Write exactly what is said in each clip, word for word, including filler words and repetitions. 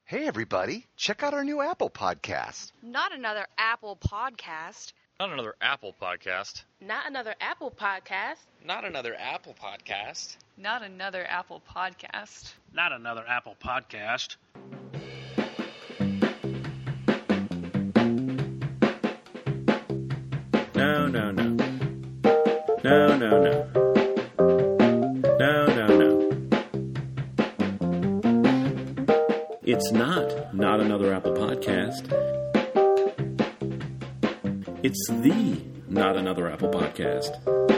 Hey, everybody. Check out our new Apple podcast. Not another Apple podcast. Not another Apple podcast. Not another Apple podcast. Not another Apple podcast. Not another Apple podcast. Not another Apple podcast. No, no, no. No, no, no. No, no, no. It's not not another Apple podcast. It's the Not Another Apple podcast.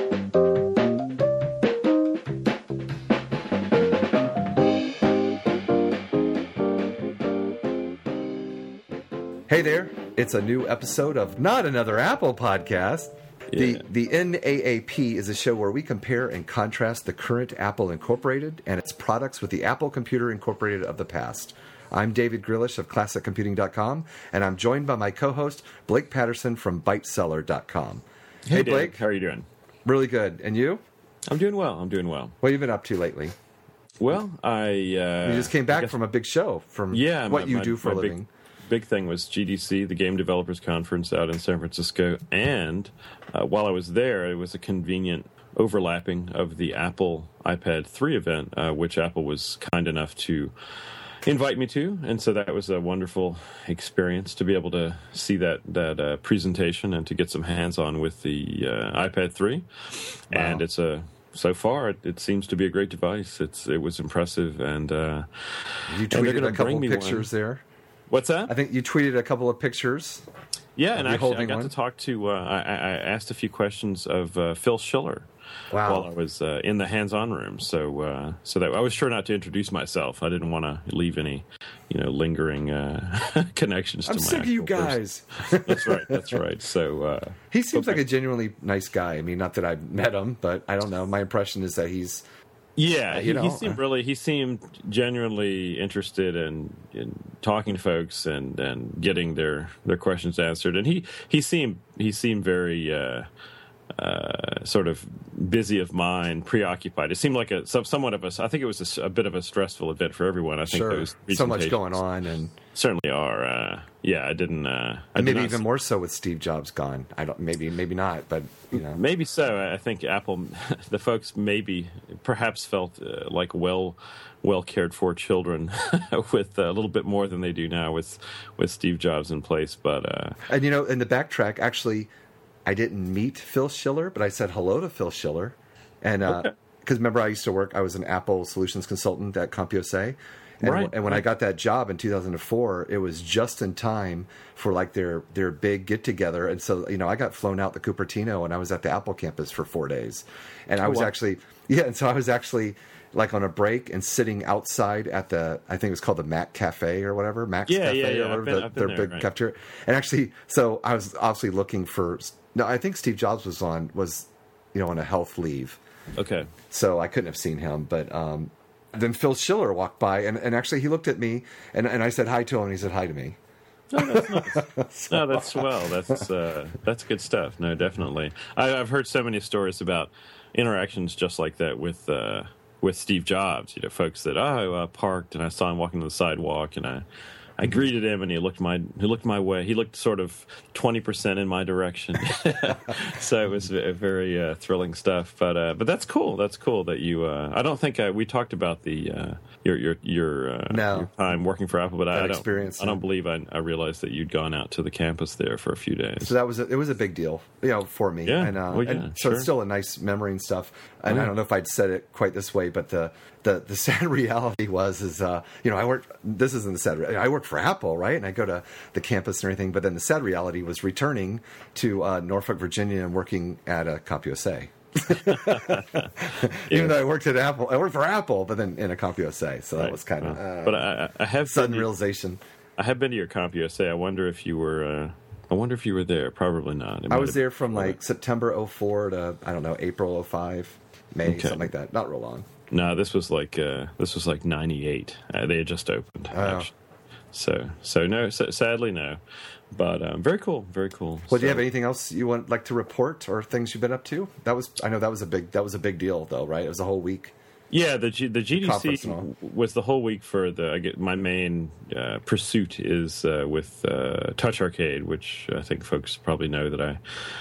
Hey there, it's a new episode of Not Another Apple Podcast. Yeah. The the N double A P is a show where we compare and contrast the current Apple Incorporated and its products with the Apple Computer Incorporated of the past. I'm David Grillish of classic computing dot com, and I'm joined by my co-host, Blake Patterson from byte seller dot com. Hey, Hey, Dave, Blake. how are you doing? Really good. And you? I'm doing well. I'm doing well. What have you been up to lately? Well, I... Uh, You just came I back guess- from a big show, from yeah, what my- you my- do for a my living. Big, big thing was G D C, the Game Developers Conference out in San Francisco, and uh, while I was there, it was a convenient overlapping of the Apple iPad three event, uh, which Apple was kind enough to invite me to, and so that was a wonderful experience to be able to see that that uh, presentation and to get some hands-on with the uh, iPad three. Wow. And it's a so far it, it seems to be a great device. It's it was impressive, and uh, You and they're tweeted gonna a couple bring me pictures one. there. What's that? I think you tweeted a couple of pictures. Yeah, and you actually I holding got one? to talk to. Uh, I, I asked a few questions of uh, Phil Schiller. Wow. While I was uh, in the hands-on room, so uh, so that I was sure not to introduce myself. I didn't want to leave any, you know, lingering uh, connections to I'm my. sick of you actual person. guys. That's right. That's right. So uh, He seems okay. like a genuinely nice guy. I mean, not that I've met him, but I don't know. My impression is that he's yeah, Uh, he, you know, he seemed uh, really he seemed genuinely interested in, in talking to folks and, and getting their, their questions answered. And he, he seemed he seemed very. Uh, Uh, sort of busy of mind, preoccupied. It seemed like a some, somewhat of a. I think it was a, a bit of a stressful event for everyone. I think sure those so much presentations going on, and, certainly are. Uh, yeah, I didn't. Uh, I and did maybe not even see- more so with Steve Jobs gone. I don't. Maybe maybe not, but you know. Maybe so. I think Apple, the folks, maybe perhaps felt uh, like well, well cared for children with a little bit more than they do now with with Steve Jobs in place. But uh, And you know, in the backtrack, actually, I didn't meet Phil Schiller, but I said hello to Phil Schiller, and because Okay. remember, I used to work. I was an Apple solutions consultant at CompUSA. And, Right, and when I right. got that job in two thousand four, it was just in time for like their their big get together. And so, you know, I got flown out to Cupertino, and I was at the Apple campus for four days. And I Oh, was wow. actually, yeah, and so I was actually like on a break and sitting outside at the, I think it was called the Mac Cafe or whatever, Max Yeah, Cafe yeah, yeah, or whatever, I've been- the, I've been their there, big right. cafeteria. And actually, so I was obviously looking for, no, I think Steve Jobs was on, was, you know, on a health leave. okay, So I couldn't have seen him, but um, then Phil Schiller walked by, and, and actually he looked at me, and, and I said hi to him, and he said hi to me. no, that's swell. That's uh, that's good stuff. No, definitely. I, I've heard so many stories about interactions just like that with uh, with Steve Jobs. You know, folks that oh, I parked and I saw him walking to the sidewalk, and I. I greeted him, and he looked my he looked my way. He looked sort of twenty percent in my direction, so it was v- very uh, thrilling stuff. But uh, but that's cool. That's cool that you. Uh, I don't think uh, we talked about the uh, your your your, uh, No. your time working for Apple, but I, That I don't. experience, I don't yeah. believe I, I realized that you'd gone out to the campus there for a few days. So that was a, it was a big deal, you know, for me. Yeah, and, uh, well, yeah, and so sure. it's still a nice memory and stuff. And Right. I don't know if I'd said it quite this way, but the the, the sad reality was is uh, you know I worked. This isn't the sad. Re- I worked for Apple, right? And I go to the campus and everything. But then the sad reality was returning to uh, Norfolk, Virginia, and working at a CompUSA. Even though I worked at Apple, I worked for Apple, but then in a CompUSA. So that Right. was kind of Well, uh, but I, I have sudden been to, realization. I have been to your CompUSA. I wonder if you were. Uh, I wonder if you were there. Probably not. It I might was have there been from before. like September oh four to I don't know April oh five, May, Okay. something like that. Not real long. No, this was like uh, this was like ninety-eight. Uh, they had just opened. Oh. actually. So so no, so, sadly no. But um, very cool, very cool. Well, do you So- have anything else you want like to report or things you've been up to? That was I know that was a big that was a big deal though, right? It was a whole week. Yeah, the G, the G D Conference C and all. was the whole week for the. I get my main uh, pursuit is uh, with uh, Touch Arcade, which I think folks probably know that I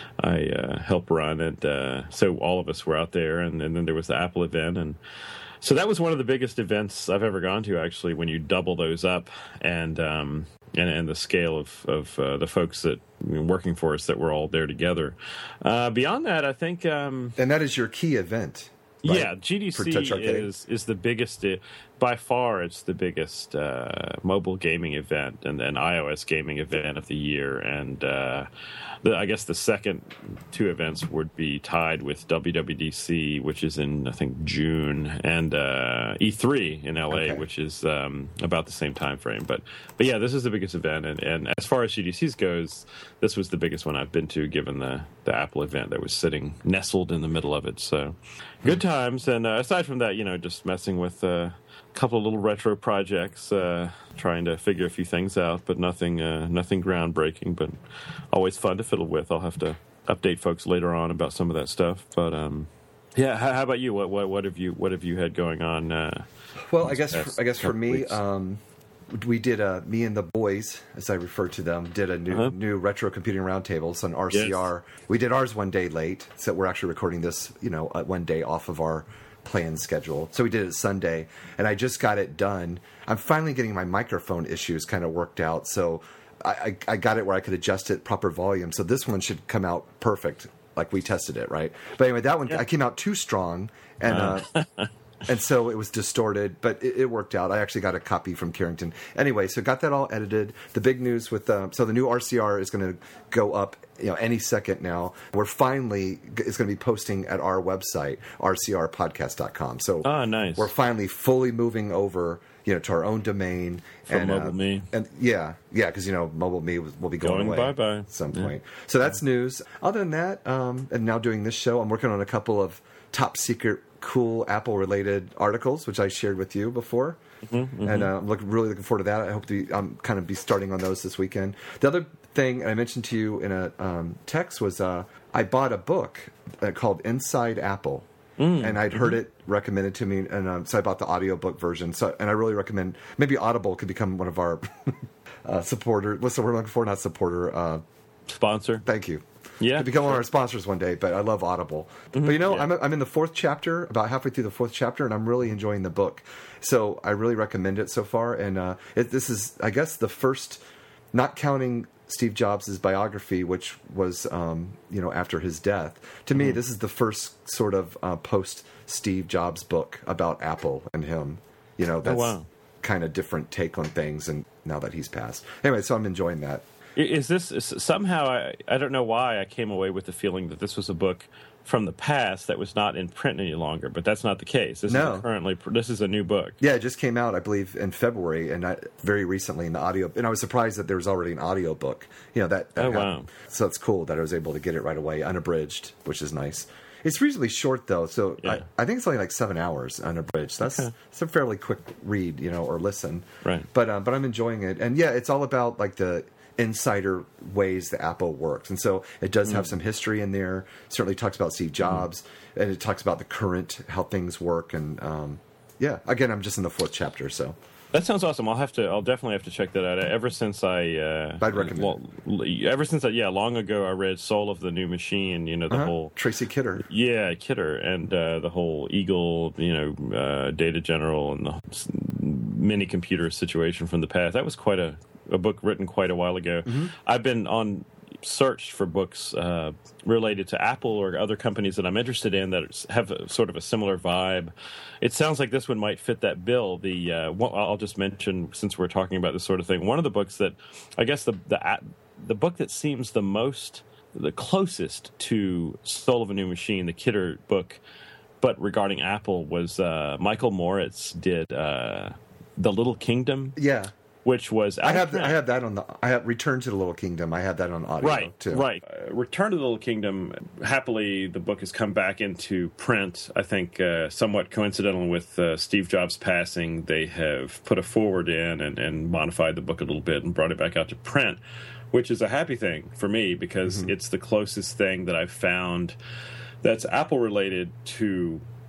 I uh, help run, and uh, so all of us were out there, and, and then there was the Apple event, and so that was one of the biggest events I've ever gone to. Actually, when you double those up, and um, and, and the scale of of uh, the folks that were working for us that were all there together. Uh, beyond that, I think. Um, And that is your key event. Right? Yeah, G D For C Touch Arcade. is is the biggest, uh, by far. It's the biggest uh, mobile gaming event and an iOS gaming event of the year, and uh, the, I guess the second two events would be tied with W W D C, which is in I think June, and uh, E three in L A, Okay. which is um, about the same time frame. But but yeah, this is the biggest event, and, and as far as G D Cs goes, this was the biggest one I've been to, given the the Apple event that was sitting nestled in the middle of it. So. Good times, and uh, aside from that, you know, just messing with uh, a couple of little retro projects, uh, trying to figure a few things out, but nothing, uh, nothing groundbreaking. But always fun to fiddle with. I'll have to update folks later on about some of that stuff. But um, yeah, how, how about you? What, what, what have you, what have you had going on? Uh, Well, I guess past I guess for couple me, weeks? um, we did a me and the boys, as I refer to them, did a new Uh-huh. new retro computing roundtables on R C R. We did ours one day late, so we're actually recording this, you know, uh, one day off of our planned schedule. So we did it Sunday, and I just got it done. I'm finally getting my microphone issues kind of worked out, so I, I, I got it where I could adjust it proper volume. So this one should come out perfect, like we tested it, right? But anyway, that one I came out too strong, and. Uh, And so it was distorted, but it, it worked out. I actually got a copy from Carrington. Anyway, so got that all edited. The big news with uh, so the new R C R is going to go up, you know, any second now. We're finally it's going to be posting at our website, r c r podcast dot com. So Ah, nice. we're finally fully moving over, you know, to our own domain. From and, Mobile uh, Me. And yeah, yeah, because you know, Mobile Me will will be going, Going away bye-bye. at some Yeah. point. So that's news. Other than that, um, and now doing this show, I'm working on a couple of top secret, cool Apple related articles, which I shared with you before. Mm-hmm, And uh, I'm look, really looking forward to that. I hope to be, I'm kind of be starting on those this weekend. The other thing I mentioned to you in a um, text was uh, I bought a book uh, called Inside Apple. Mm, and I'd heard it recommended to me, and um, so I bought the audiobook version. So, and I really recommend maybe Audible could become one of our uh, supporter. What's the word I'm looking for? Not supporter. Uh, Sponsor. thank you. Yeah, To become one of sure. our sponsors one day, but I love Audible. But you know, yeah. I'm I'm in the fourth chapter, about halfway through the fourth chapter, and I'm really enjoying the book. So I really recommend it so far. And uh, it, this is, I guess, the first, not counting Steve Jobs' biography, which was, um, you know, after his death. To me, this is the first sort of uh, post Steve Jobs book about Apple and him. You know, that's wow. kind of different take on things, and now that he's passed. Anyway, so I'm enjoying that. Is this is, somehow? I, I don't know why I came away with the feeling that this was a book from the past that was not in print any longer, but that's not the case. This No. is currently this is a new book. Yeah, it just came out, I believe, in February, and I, very recently in the audio. And I was surprised that there was already an audio book. You know that. that Oh, happened. wow. So it's cool that I was able to get it right away, unabridged, which is nice. It's reasonably short though, so Yeah. I, I think it's only like seven hours unabridged. That's Okay. it's a fairly quick read, you know, or listen. Right. But uh, but I'm enjoying it, and yeah, it's all about like the insider ways that Apple works, and so it does Mm. have some history in there. Certainly talks about Steve Jobs, and it talks about the current how things work, and um, yeah. Again, I'm just in the fourth chapter, so. That sounds awesome. I'll have to. I'll definitely have to check that out. Ever since I, uh, I'd recommend lo- ever since I, yeah, long ago I read Soul of the New Machine. You know the Uh-huh. whole Tracy Kidder. yeah Kidder and uh, the whole Eagle, you know, uh, Data General and the s- mini computer situation from the past. That was quite a a book written quite a while ago. I've been on search for books uh, related to Apple or other companies that I'm interested in that have a, sort of a similar vibe. It sounds like this one might fit that bill. The uh, one, I'll just mention, since we're talking about this sort of thing, one of the books that I guess the the the book that seems the most the closest to Soul of a New Machine, the Kidder book, but regarding Apple, was uh, Michael Moritz did uh, The Little Kingdom, Yeah. which was I have I have that on the I have Return to the Little Kingdom. I have that on audio right, too. right. Uh, Return to the Little Kingdom. Happily, the book has come back into print. I think uh, somewhat coincidental with uh, Steve Jobs' passing, they have put a forward in and, and modified the book a little bit and brought it back out to print, which is a happy thing for me because Mm-hmm. it's the closest thing that I've found that's Apple related to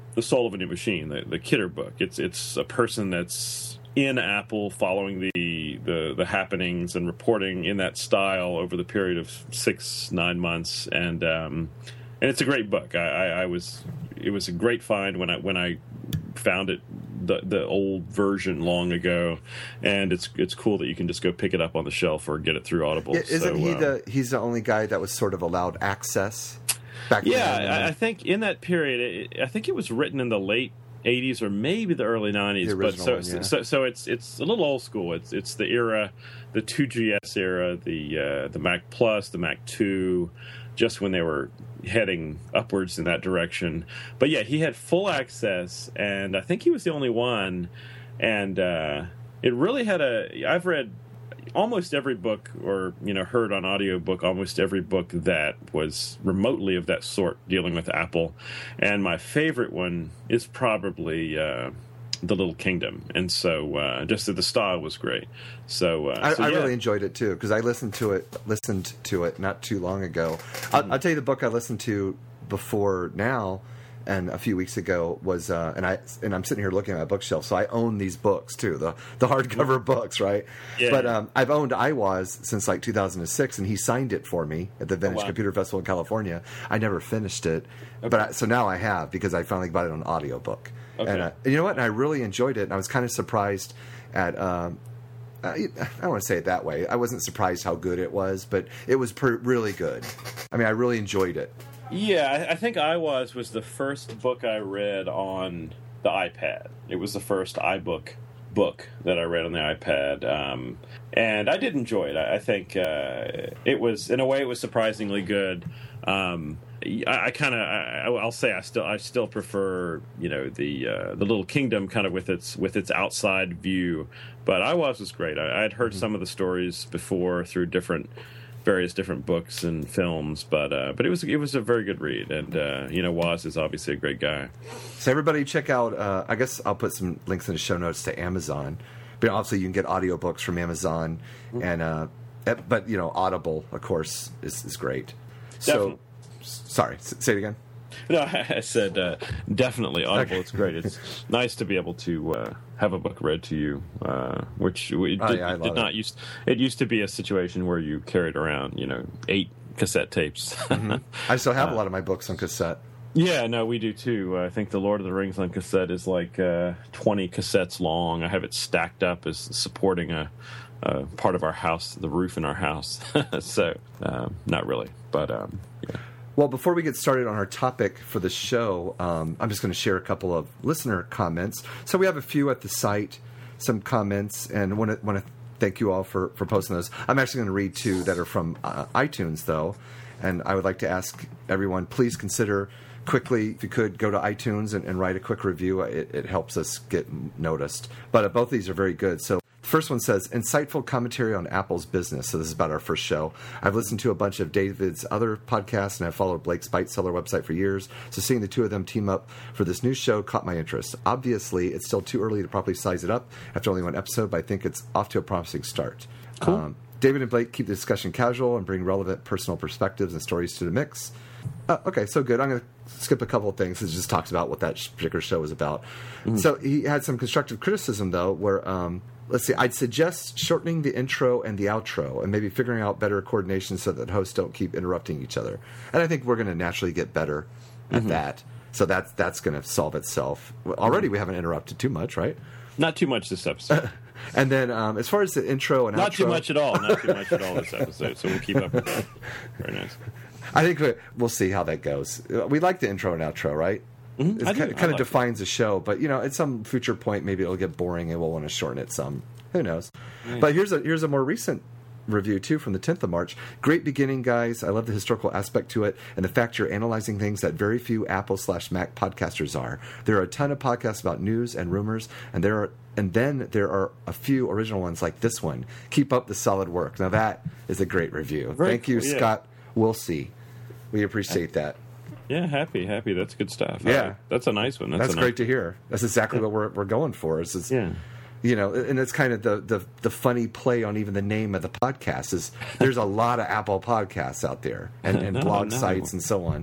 The Soul of a New Machine, the, the Kidder book. It's it's a person that's in Apple following the, the, the happenings and reporting in that style over the period of six, nine months. And um, and it's a great book. I, I, I was it was a great find when I when I found it, the the old version long ago, and it's it's cool that you can just go pick it up on the shelf or get it through Audible. Yeah, isn't so, he um, the he's the only guy that was sort of allowed access back yeah, then? I, I think in that period, it, I think it was written in the late eighties or maybe the early nineties. The But so, original one, yeah. so so it's it's a little old school. It's it's the era, the two G S era, the uh, the Mac Plus, the Mac two, just when they were heading upwards in that direction. But yeah, he had full access, and I think he was the only one. And uh, it really had a. I've read almost every book, or you know, heard on audiobook almost every book that was remotely of that sort dealing with Apple. And my favorite one is probably uh, The Little Kingdom. And so uh, just that the style was great. So, uh, I, so I yeah. really enjoyed it too because I listened to it listened to it not too long ago. I'll, I'll tell you the book I listened to before now. And a few weeks ago was, uh, and I and I'm sitting here looking at my bookshelf, so I own these books too, the the hardcover books, right? Yeah. But um, I've owned iWaz since like two thousand six, and he signed it for me at the Vintage wow. Computer Festival in California. I never finished it, but I, so now I have because I finally got it on audiobook. Okay. And, uh, and you know what? And I really enjoyed it. And I was kind of surprised at. Um, I I don't want to say it that way. I wasn't surprised how good it was, but it was per- really good. I mean, I really enjoyed it. Yeah, I, I think iWaz was the first book I read on the iPad. It was the first iBook book that I read on the iPad, um, and I did enjoy it. I, I think uh, it was, in a way, it was surprisingly good. Um, I, I kind of, I'll say, I still, I still prefer, you know, the uh, the Little Kingdom, kind of with its with its outside view. But iWaz was great. I, I'd heard mm-hmm. some of the stories before through different. various different books and films, but uh, but it was it was a very good read, and uh, you know, Woz is obviously a great guy. So everybody check out, uh, I guess I'll put some links in the show notes to Amazon, but also you can get audiobooks from Amazon, mm-hmm. and uh, but you know, Audible, of course, is, is great. Definitely. So, sorry, say it again. No, I said uh, definitely Audible. Okay. It's great. It's nice to be able to uh, have a book read to you, uh, which we did, oh, yeah, did not it. used. It used to be a situation where you carried around, you know, eight cassette tapes. Mm-hmm. I still have uh, a lot of my books on cassette. Yeah, no, we do too. Uh, I think the Lord of the Rings on cassette is like uh, twenty cassettes long. I have it stacked up as supporting a, a part of our house, the roof in our house. so, um, not really, but um, yeah. Well, before we get started on our topic for the show, um, I'm just going to share a couple of listener comments. So we have a few at the site, some comments, and want to want to thank you all for, for posting those. I'm actually going to read two that are from uh, iTunes, though, and I would like to ask everyone, please consider quickly, if you could, go to iTunes and, and write a quick review. It, it helps us get noticed. But uh, both of these are very good. So the first one says, insightful commentary on Apple's business. So this is about our first show. I've listened to a bunch of David's other podcasts, and I've followed Blake's Byte Seller website for years. So seeing the two of them team up for this new show caught my interest. Obviously, it's still too early to properly size it up after only one episode, but I think it's off to a promising start. Cool. Um, David and Blake keep the discussion casual and bring relevant personal perspectives and stories to the mix. Uh, okay, so good. I'm going to skip a couple of things. It just talks about what that particular show is about. Mm-hmm. So he had some constructive criticism, though, where, um, let's see, I'd suggest shortening the intro and the outro and maybe figuring out better coordination so that hosts don't keep interrupting each other. And I think we're going to naturally get better at mm-hmm. that. So that's, that's going to solve itself. Already we haven't interrupted too much, right? Not too much this episode. And then um, as far as the intro and Not outro... too much at all. Not too much at all this episode, so we'll keep up with that. Very nice. I think we, we'll see how that goes. We like the intro and outro, right? Mm-hmm. It I kind, do. kind of like defines the show, but you know, at some future point, maybe it'll get boring and we'll want to shorten it some. Who knows? Right. But here's a here's a more recent review too from the tenth of March. Great beginning, guys. I love the historical aspect to it and the fact you're analyzing things that very few Apple slash Mac podcasters are. There are a ton of podcasts about news and rumors, and there are and then there are a few original ones like this one. Keep up the solid work. Now that is a great review. Very Thank you, cool, yeah. Scott. We'll see. We appreciate that. Yeah, happy, happy. That's good stuff. Yeah. I, that's a nice one. That's, That's a great nice to hear. That's exactly what we're we're going for. It's, it's, Yeah. You know, and it's kind of the, the, the funny play on even the name of the podcast is there's a lot of Apple podcasts out there and, and No, blog no. sites and so on.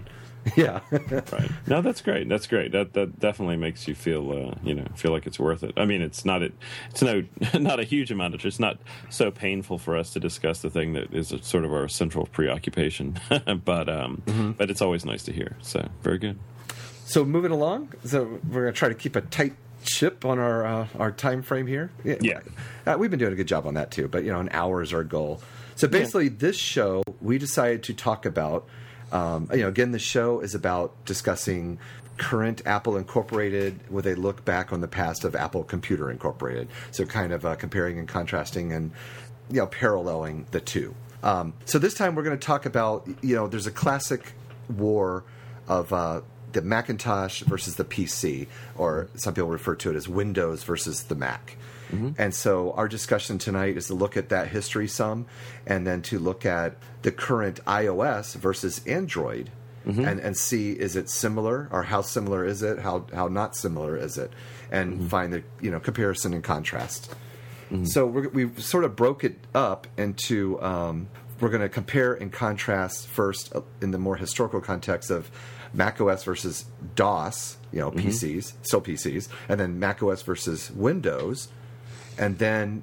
Yeah. Right. No, that's great. That's great. That that definitely makes you feel, uh, you know, feel like it's worth it. I mean, it's not it. It's no not a huge amount of. It's not so painful for us to discuss the thing that is a, sort of our central preoccupation. but um, mm-hmm. but it's always nice to hear. So very good. So moving along. So we're going to try to keep a tight ship on our uh, our time frame here. Yeah. yeah. Uh, we've been doing a good job on that too. But you know, an hour is our goal. So basically, yeah. this show we decided to talk about. Um, you know, again, the show is about discussing current Apple Incorporated with a look back on the past of Apple Computer Incorporated. So kind of uh, comparing and contrasting and, you know, paralleling the two. Um, so this time we're going to talk about, you know, there's a classic war of uh, the Macintosh versus the P C, or some people refer to it as Windows versus the Mac. Mm-hmm. And so our discussion tonight is to look at that history some, and then to look at the current iOS versus Android, mm-hmm. and, and see, is it similar, or how similar is it, how how not similar is it, and mm-hmm. find the you know comparison and contrast. Mm-hmm. So we're, we sort of broke it up into, um, we're going to compare and contrast first in the more historical context of macOS versus DOS, you know, mm-hmm. P Cs, still P Cs, and then macOS versus Windows. And then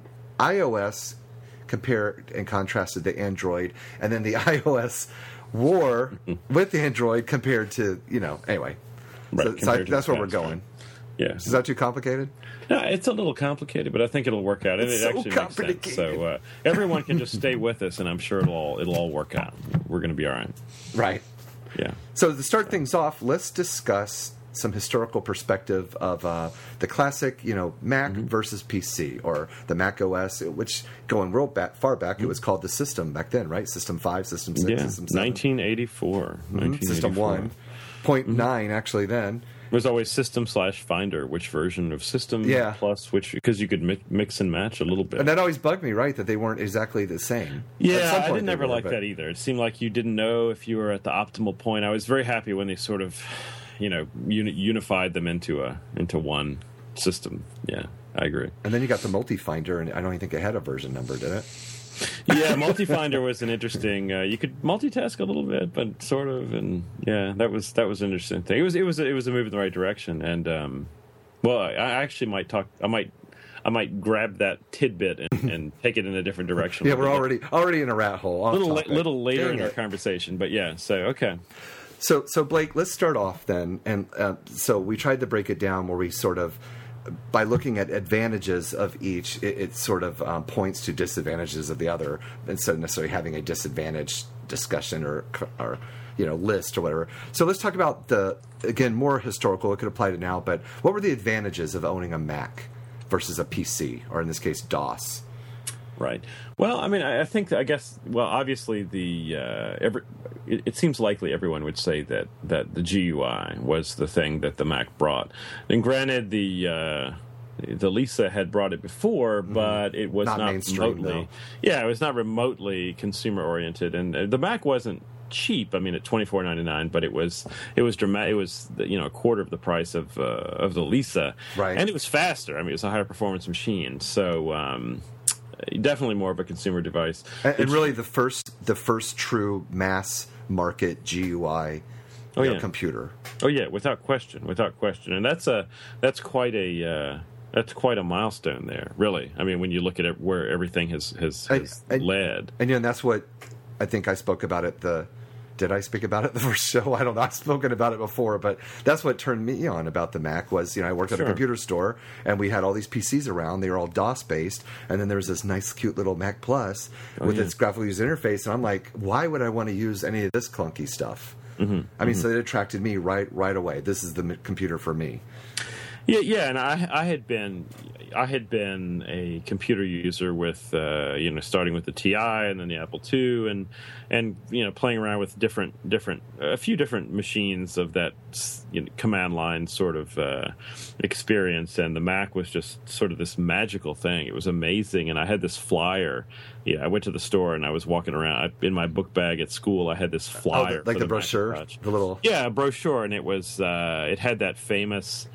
iOS compared and contrasted to Android, and then the iOS war with Android compared to, you know, anyway. Right, so, so I, that's where we're going. Yeah. Is that too complicated? No, it's a little complicated, but I think it'll work out. It's it so actually makes sense. So uh, everyone can just stay with us, and I'm sure it'll all, it'll all work out. We're going to be all right. Right. Yeah. So to start things off, let's discuss some historical perspective of uh, the classic, you know, Mac mm-hmm. versus P C, or the Mac O S, which going real back, far back, mm-hmm. it was called the System back then, right? System five, System six, yeah. System seven. nineteen eighty-four. Mm-hmm. System one. Point mm-hmm. nine, actually, then. It was always System slash Finder, which version of System yeah. plus which, because you could mi- mix and match a little bit. And that always bugged me, right, that they weren't exactly the same. Yeah, I didn't ever were, like but... that either. It seemed like you didn't know if you were at the optimal point. I was very happy when they sort of, you know, uni- unified them into a into one system. Yeah, I agree. And then you got the Multi-Finder, and I don't even think it had a version number, did it? Yeah, Multi-Finder was an interesting. Uh, you could multitask a little bit, but sort of, and yeah, that was that was an interesting thing. It was it was it was a move in the right direction, and um, well, I, I actually might talk. I might I might grab that tidbit and, and take it in a different direction. Yeah, we're already already in a rat hole. A little la- little later Dang in it. our conversation, but yeah. So okay. So so Blake, let's start off then, and uh, so we tried to break it down where we sort of, by looking at advantages of each, it, it sort of um, points to disadvantages of the other, instead of necessarily having a disadvantage discussion or, or you know, list or whatever. So let's talk about the, again, more historical, it could apply to now, but what were the advantages of owning a Mac versus a P C, or in this case, DOS? Right. Well, I mean, I I think, I guess, well, obviously, the uh, every, it, it seems likely everyone would say that, that the G U I was the thing that the Mac brought. And granted, the uh, the Lisa had brought it before, but it was not, not mainstream, remotely. though. Yeah, it was not remotely consumer oriented, and uh, the Mac wasn't cheap. I mean, at twenty-four ninety-nine, but it was it was dramatic. It was you know a quarter of the price of uh, of the Lisa, right? And it was faster. I mean, it was a higher performance machine, so. Um, Definitely more of a consumer device, and, and really the first, the first true mass market G U I oh, you know, yeah. computer. Oh yeah, without question, without question, and that's a that's quite a uh, that's quite a milestone there. Really, I mean, when you look at it, where everything has has, has and, and, led, and you know, and that's what I think I spoke about at the. Did I speak about it the first show? I don't know. I've spoken about it before, but that's what turned me on about the Mac was, you know, I worked at sure. a computer store, and we had all these P Cs around. They were all DOS-based, and then there was this nice, cute little Mac Plus oh, with yeah. its graphical user interface, and I'm like, why would I want to use any of this clunky stuff? Mm-hmm. I mean, mm-hmm. so it attracted me right right away. This is the computer for me. Yeah, yeah, and I I had been I had been a computer user with uh, you know starting with the T I and then the Apple two and and you know playing around with different different a few different machines of that you know, command line sort of uh, experience, and the Mac was just sort of this magical thing. It was amazing, and I had this flyer. Yeah, I went to the store and I was walking around I, in my book bag at school. I had this flyer, oh, the, like for the, the brochure, Macintosh. the little yeah, a brochure, and it was uh, it had that famous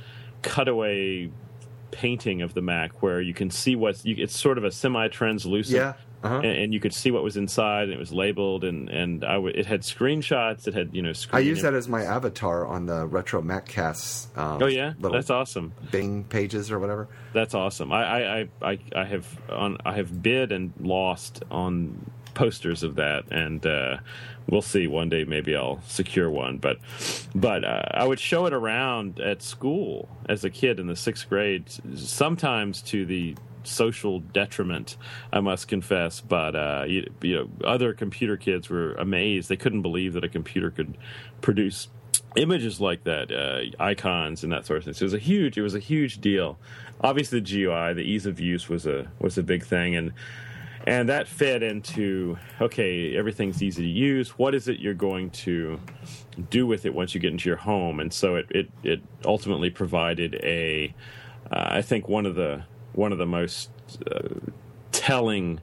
cutaway painting of the Mac where you can see what's you, it's sort of a semi-translucent yeah. Uh-huh. and, and you could see what was inside, and it was labeled, and and I w- it had screenshots. It had you know. I use that as my avatar on the Retro MacCast. Um, oh yeah, little that's awesome. Bing pages or whatever. That's awesome. I I, I, I, I have on I have bid and lost on posters of that, and uh, we'll see. One day maybe I'll secure one, but but uh, I would show it around at school as a kid in the sixth grade, sometimes to the social detriment, I must confess. But uh, you, you know, other computer kids were amazed; they couldn't believe that a computer could produce images like that, uh, icons and that sort of thing. So it was a huge, it was a huge deal. Obviously, the G U I, the ease of use, was a was a big thing, and. And that fed into, okay, everything's easy to use. What is it you're going to do with it once you get into your home? And so it it, it ultimately provided a, uh, I think one of the one of the most uh, telling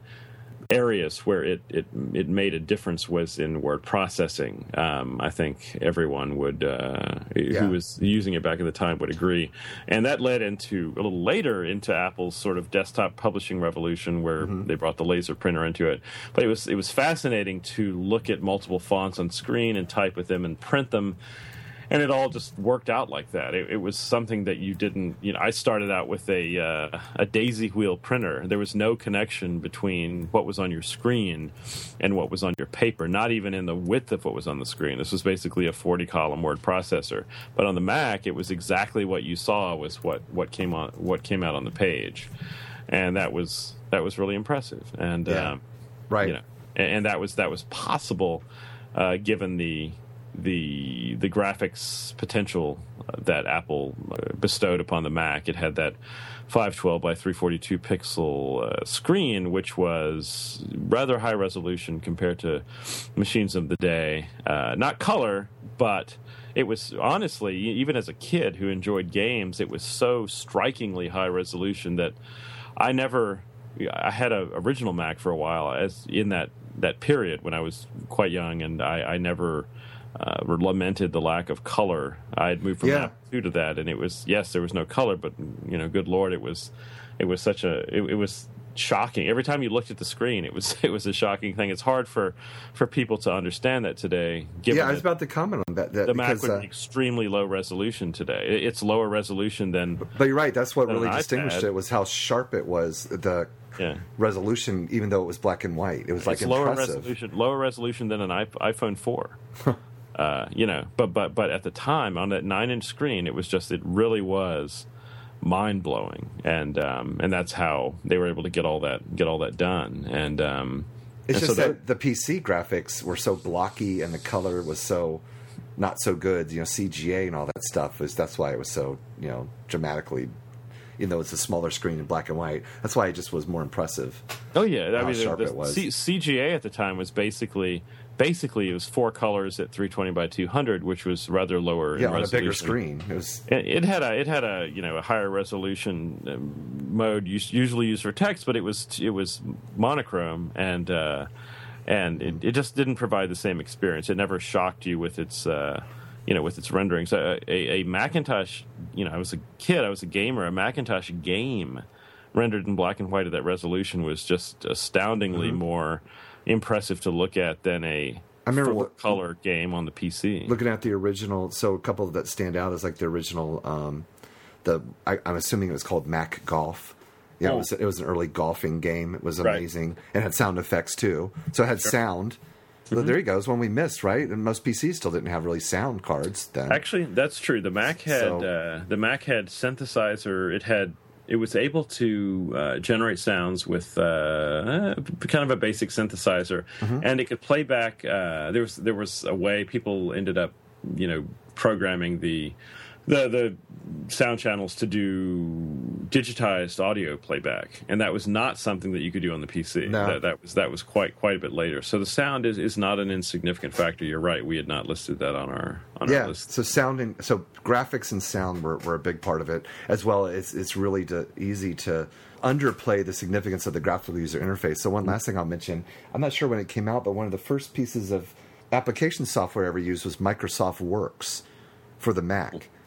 areas where it, it it made a difference was in word processing. Um, I think everyone would uh, yeah. who was using it back at the time would agree, and that led into a little later into Apple's sort of desktop publishing revolution, where mm-hmm. they brought the laser printer into it. But it was it was fascinating to look at multiple fonts on screen and type with them and print them. And it all just worked out like that. It, it was something that you didn't, you know, I started out with a uh, a daisy wheel printer. There was no connection between what was on your screen and what was on your paper, not even in the width of what was on the screen. This was basically a forty column word processor. But on the Mac, it was exactly what you saw was what, what came on what came out on the page. And that was that was really impressive. And yeah. um, right. You know, and, and that was that was possible uh, given the the the graphics potential that Apple bestowed upon the Mac. It had that five twelve by three forty-two pixel uh, screen, which was rather high resolution compared to machines of the day. Uh, not color, but it was honestly, even as a kid who enjoyed games, it was so strikingly high resolution that I never. I had an original Mac for a while as in that, that period when I was quite young, and I, I never. Uh, lamented the lack of color. I had moved from yeah. Apple two to that, and it was yes, there was no color, but you know, good Lord, it was it was such a it, it was shocking. Every time you looked at the screen, it was it was a shocking thing. It's hard for, for people to understand that today. Given yeah, I was about to comment on that. that the Mac because, would uh, be extremely low resolution today. It, it's lower resolution than. But you're right. That's what really an distinguished iPad. it was how sharp it was. The Yeah. resolution, even though it was black and white, it was like it's lower impressive. resolution, lower resolution than an iPhone four. Uh, you know, but but but at the time on that nine-inch screen, it was just it really was mind blowing, and um, and that's how they were able to get all that get all that done. And um, it's and just so that, that the P C graphics were so blocky, and the color was so not so good. You know, C G A and all that stuff was that's why it was so you know dramatically. Even though it's a smaller screen in black and white, that's why it just was more impressive. Oh yeah, I how mean, sharp the, it was. C- CGA at the time was basically basically it was four colors at three twenty by two hundred, which was rather lower. Yeah, in on a resolution. bigger screen. It was. It, it had a it had a you know a higher resolution um, mode usually used for text, but it was it was monochrome and uh, and it, it just didn't provide the same experience. It never shocked you with its. Uh, you know, with its renderings. A, a, a Macintosh, you know, I was a kid, I was a gamer, a Macintosh game rendered in black and white at that resolution was just astoundingly mm-hmm. more impressive to look at than a I remember what, color game on the P C. Looking at the original, so a couple that stand out is like the original, um, the I, I'm assuming it was called Mac Golf. Yeah, oh. it was it was an early golfing game. It was amazing. Right. It had sound effects too. So it had sure. sound. So mm-hmm. there you go. It's one we missed, right? And most P Cs still didn't have really sound cards then. Actually, that's true. The Mac had so, uh, the Mac had synthesizer. It had it was able to uh, generate sounds with uh, kind of a basic synthesizer, mm-hmm. and it could play back. Uh, there was there was a way people ended up, you know, programming the. The the sound channels to do digitized audio playback, and that was not something that you could do on the P C. No. That, that was that was quite quite a bit later. So the sound is, is not an insignificant factor. You're right. We had not listed that on our on yeah, our list. So sound and so graphics and sound were, were a big part of it, as well as it's really to, easy to underplay the significance of the graphical user interface. So one mm-hmm. last thing I'll mention, I'm not sure when it came out, but one of the first pieces of application software I ever used was Microsoft Works for the Mac.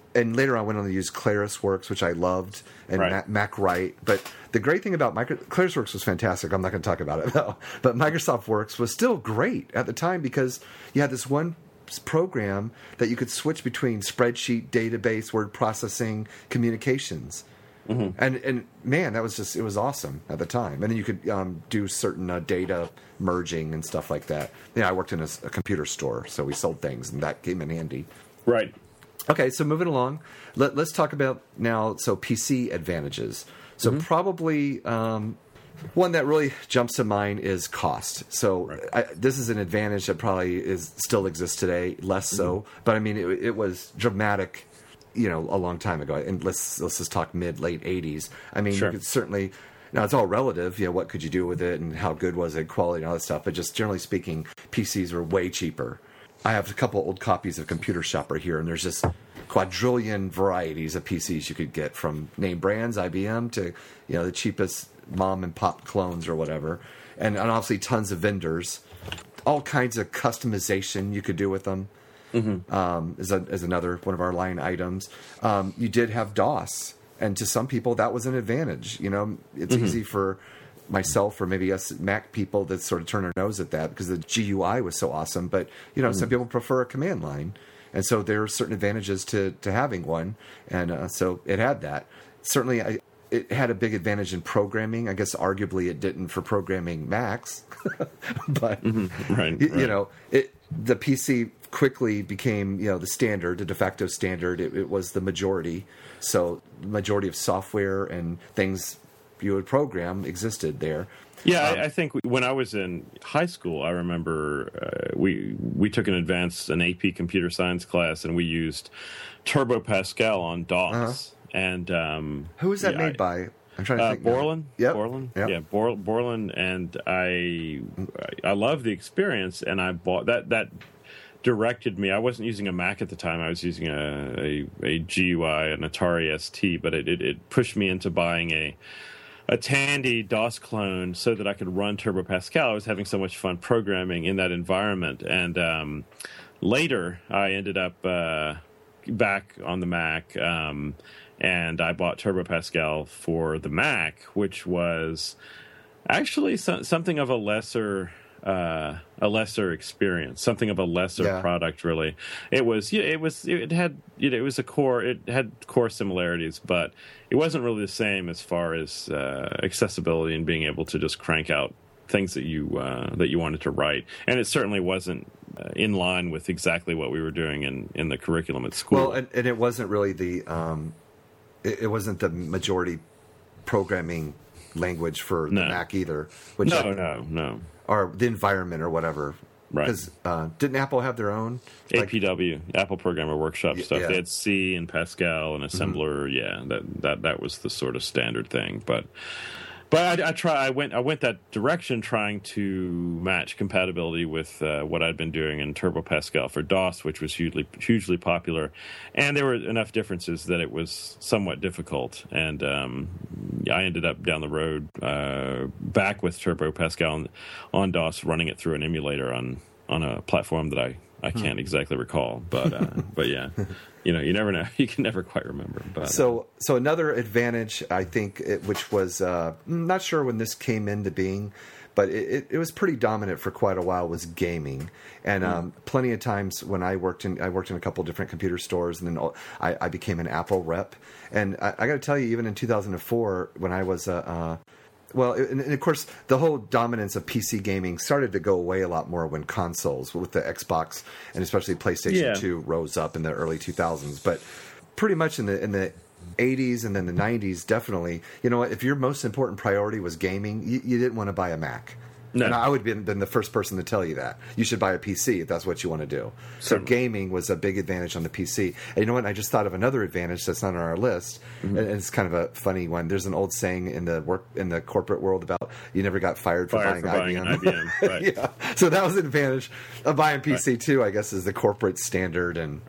and later on, I went on to use ClarisWorks, which I loved, and Right. Ma- MacWrite. But the great thing about Micro- ClarisWorks was fantastic. I'm not going to talk about it, though. But Microsoft Works was still great at the time because you had this one program that you could switch between spreadsheet, database, word processing, communications. Mm-hmm. And, and man, that was just, it was awesome at the time. And then you could um, do certain uh, data merging and stuff like that. Yeah, I worked in a, a computer store, so we sold things, and that came in handy. Right. Okay, so moving along, Let, let's talk about now, so P C advantages. So mm-hmm. probably um, one that really jumps to mind is cost. So right. I, this is an advantage that probably is still exists today, less so. Mm-hmm. But I mean, it, it was dramatic, you know, a long time ago. And let's let's just talk mid late eighties. I mean, sure. you could certainly. Now, it's all relative, you know, what could you do with it and how good was it, quality and all that stuff. But just generally speaking, P Cs were way cheaper. I have a couple old copies of Computer Shopper here, and there's just quadrillion varieties of P Cs you could get, from name brands, I B M, to, you know, the cheapest mom and pop clones or whatever. And, and obviously tons of vendors. All kinds of customization you could do with them. Mm-hmm. Um, is, a, is another one of our line items. Um, you did have DOS. And to some people, that was an advantage. You know, it's mm-hmm. easy for myself or maybe us Mac people that sort of turn our nose at that because the G U I was so awesome. But, you know, mm-hmm. some people prefer a command line. And so there are certain advantages to, to having one. And uh, so it had that. Certainly, I, it had a big advantage in programming. I guess arguably it didn't for programming Macs. But, mm-hmm. right, you, right. you know, it the P C quickly became, you know, the standard, the de facto standard. It, it was the majority. So the majority of software and things you would program existed there. Yeah, um, I, I think when I was in high school, I remember uh, we we took an advanced, an A P computer science class, and we used Turbo Pascal on DOS. Uh-huh. And um, who was that yeah, made by? I'm trying to uh, think. Borland. Yep. Borland. Yep. Yeah, Bor- Borland, and I I love the experience, and I bought that that. directed me. I wasn't using a Mac at the time. I was using a, a, a G U I, an Atari S T, but it, it, it pushed me into buying a a Tandy DOS clone so that I could run Turbo Pascal. I was having so much fun programming in that environment. And um, later, I ended up uh, back on the Mac, um, and I bought Turbo Pascal for the Mac, which was actually so, something of a lesser... Uh, a lesser experience, something of a lesser yeah. product. Really, it was. Yeah, it was. It had. You know, it was a core. It had core similarities, but it wasn't really the same as far as uh, accessibility and being able to just crank out things that you uh, that you wanted to write. And it certainly wasn't uh, in line with exactly what we were doing in, in the curriculum at school. Well, and, and it wasn't really the. Um, it, it wasn't the majority programming language for no. the Mac either. Which no, I, no, no. Or the environment or whatever. Right. Because uh, didn't Apple have their own? A Like, P W, Apple Programmer Workshop Y- stuff. yeah. They had C and Pascal and assembler. Mm-hmm. Yeah, that, that that was the sort of standard thing. But but I, I try. I went I went that direction, trying to match compatibility with uh, what I'd been doing in Turbo Pascal for DOS, which was hugely hugely popular, and there were enough differences that it was somewhat difficult. And um, I ended up down the road uh, back with Turbo Pascal on, on DOS, running it through an emulator on on a platform that I. I can't hmm. exactly recall, but uh, but yeah, you know, you never know. You can never quite remember. But so so another advantage, I think, it, which was uh, not sure when this came into being, but it, it, it was pretty dominant for quite a while, was gaming. And mm. um, plenty of times when I worked in, I worked in a couple of different computer stores, and then I, I became an Apple rep. And I, I got to tell you, even in two thousand four, when I was uh, uh, Well, and, and of course, the whole dominance of P C gaming started to go away a lot more when consoles, with the Xbox and especially PlayStation yeah. two, rose up in the early two thousands. But pretty much in the in the eighties and then the nineties, definitely, you know, if your most important priority was gaming, you, you didn't want to buy a Mac. No. And I would have been, been the first person to tell you that. You should buy a P C if that's what you want to do. So Certainly. Gaming was a big advantage on the P C. And you know what? I just thought of another advantage that's not on our list. Mm-hmm. And it's kind of a funny one. There's an old saying in the work in the corporate world about you never got fired for fired buying for I B M. Buying an I B M. Right. Yeah. So that was an advantage of buying P C right. too, I guess, is the corporate standard. And right.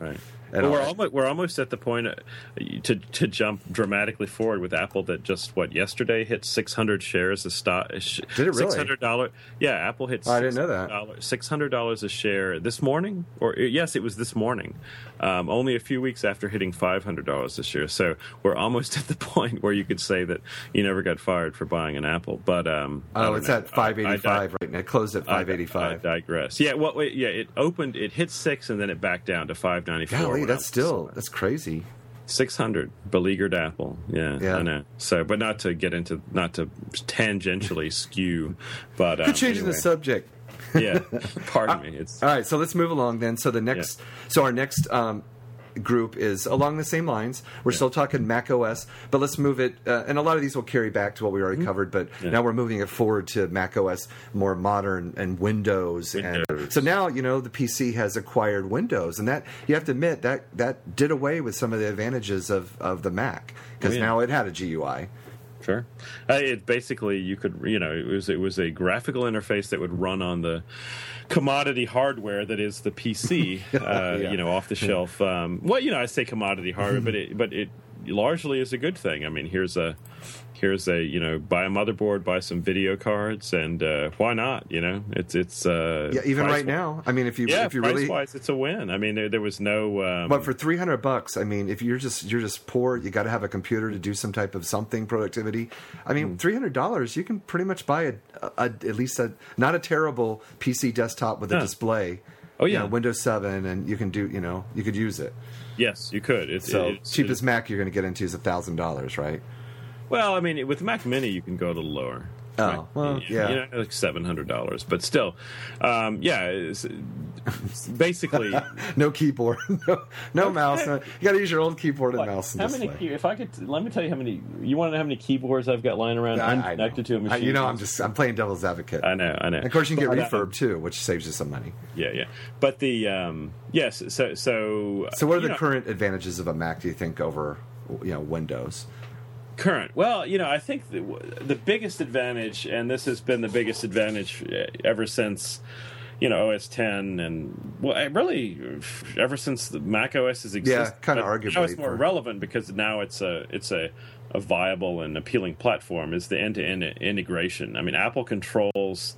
And Well, we're all- almost we're almost at the point uh, to to jump dramatically forward with Apple that just what yesterday hit six hundred shares a stock. Did it really? Six hundred dollar. Yeah, Apple hit. Oh, I didn't know that. Six hundred dollars a share this morning, or yes, it was this morning. Um, only a few weeks after hitting five hundred dollars a share. So we're almost at the point where you could say that you never got fired for buying an Apple. But um, I oh, don't it's know. at five eighty-five I- I- right now. It closed at five eighty-five. I, I digress. Yeah, well, wait, yeah, it opened, it hit six, and then it backed down to five ninety-four. Golly, when that's I still saw it. that's crazy. six hundred, beleaguered Apple. Yeah, Yeah. I know. So, but not to get into, not to tangentially skew, but um, Good changing anyway. the subject. Yeah, pardon me. It's All right, so let's move along then. So the next, so our next um, group is along the same lines. We're still talking Mac O S, but let's move it. Uh, and a lot of these will carry back to what we already covered, but Yeah. now we're moving it forward to Mac O S, more modern, and Windows. And Windows. so now you know the P C has acquired Windows, and that you have to admit that that did away with some of the advantages of of the Mac because Oh, yeah. now it had a G U I. Sure. Uh, it basically you could you know it was it was a graphical interface that would run on the commodity hardware that is the P C, uh, Yeah. you know, off the shelf. Um, well, you know, I say commodity hardware, but it but it largely is a good thing. I mean, here's a here's a you know buy a motherboard, buy some video cards, and uh, why not? You know, it's it's uh, Yeah, even price- right now. I mean, if you Yeah, if you price really wise, it's a win. I mean, there, there was no. Um, But for three hundred bucks, I mean, if you're just you're just poor, you got to have a computer to do some type of something productivity. I Hmm. mean, three hundred dollars, you can pretty much buy a, a at least a not a terrible P C desktop with a No. display. Oh, you yeah. know, Windows seven, and you can do you know you could use it. yes, you could. It's So it's, cheapest Mac you're going to get into is a thousand dollars, right? Well, I mean, with the Mac Mini, you can go a little lower. Oh, well, yeah. You know, like seven hundred dollars, but still, um, yeah. It's, it's basically, No keyboard, no, no mouse. No, you got to use your old keyboard and What, mouse. And how many? display. Key, if I could, let me tell you how many. You want to know how many keyboards I've got lying around I- I know. unconnected to a I- machine? you know, I'm just I'm playing devil's advocate. I know, I know. And of course, you can get But, uh, Reverb too, which saves you some money. Yeah, yeah. But the um, yes. So so. So, what are you the know, current advantages of a Mac? Do you think over you know Windows? Current. Well, you know, I think the, the biggest advantage, and this has been the biggest advantage ever since, you know, O S ten, and well, I really ever since the Mac O S has existed. Yeah, kinda but arguably now it's more for- relevant because now it's a it's a, a viable and appealing platform. Is the end-to-end integration. I mean, Apple controls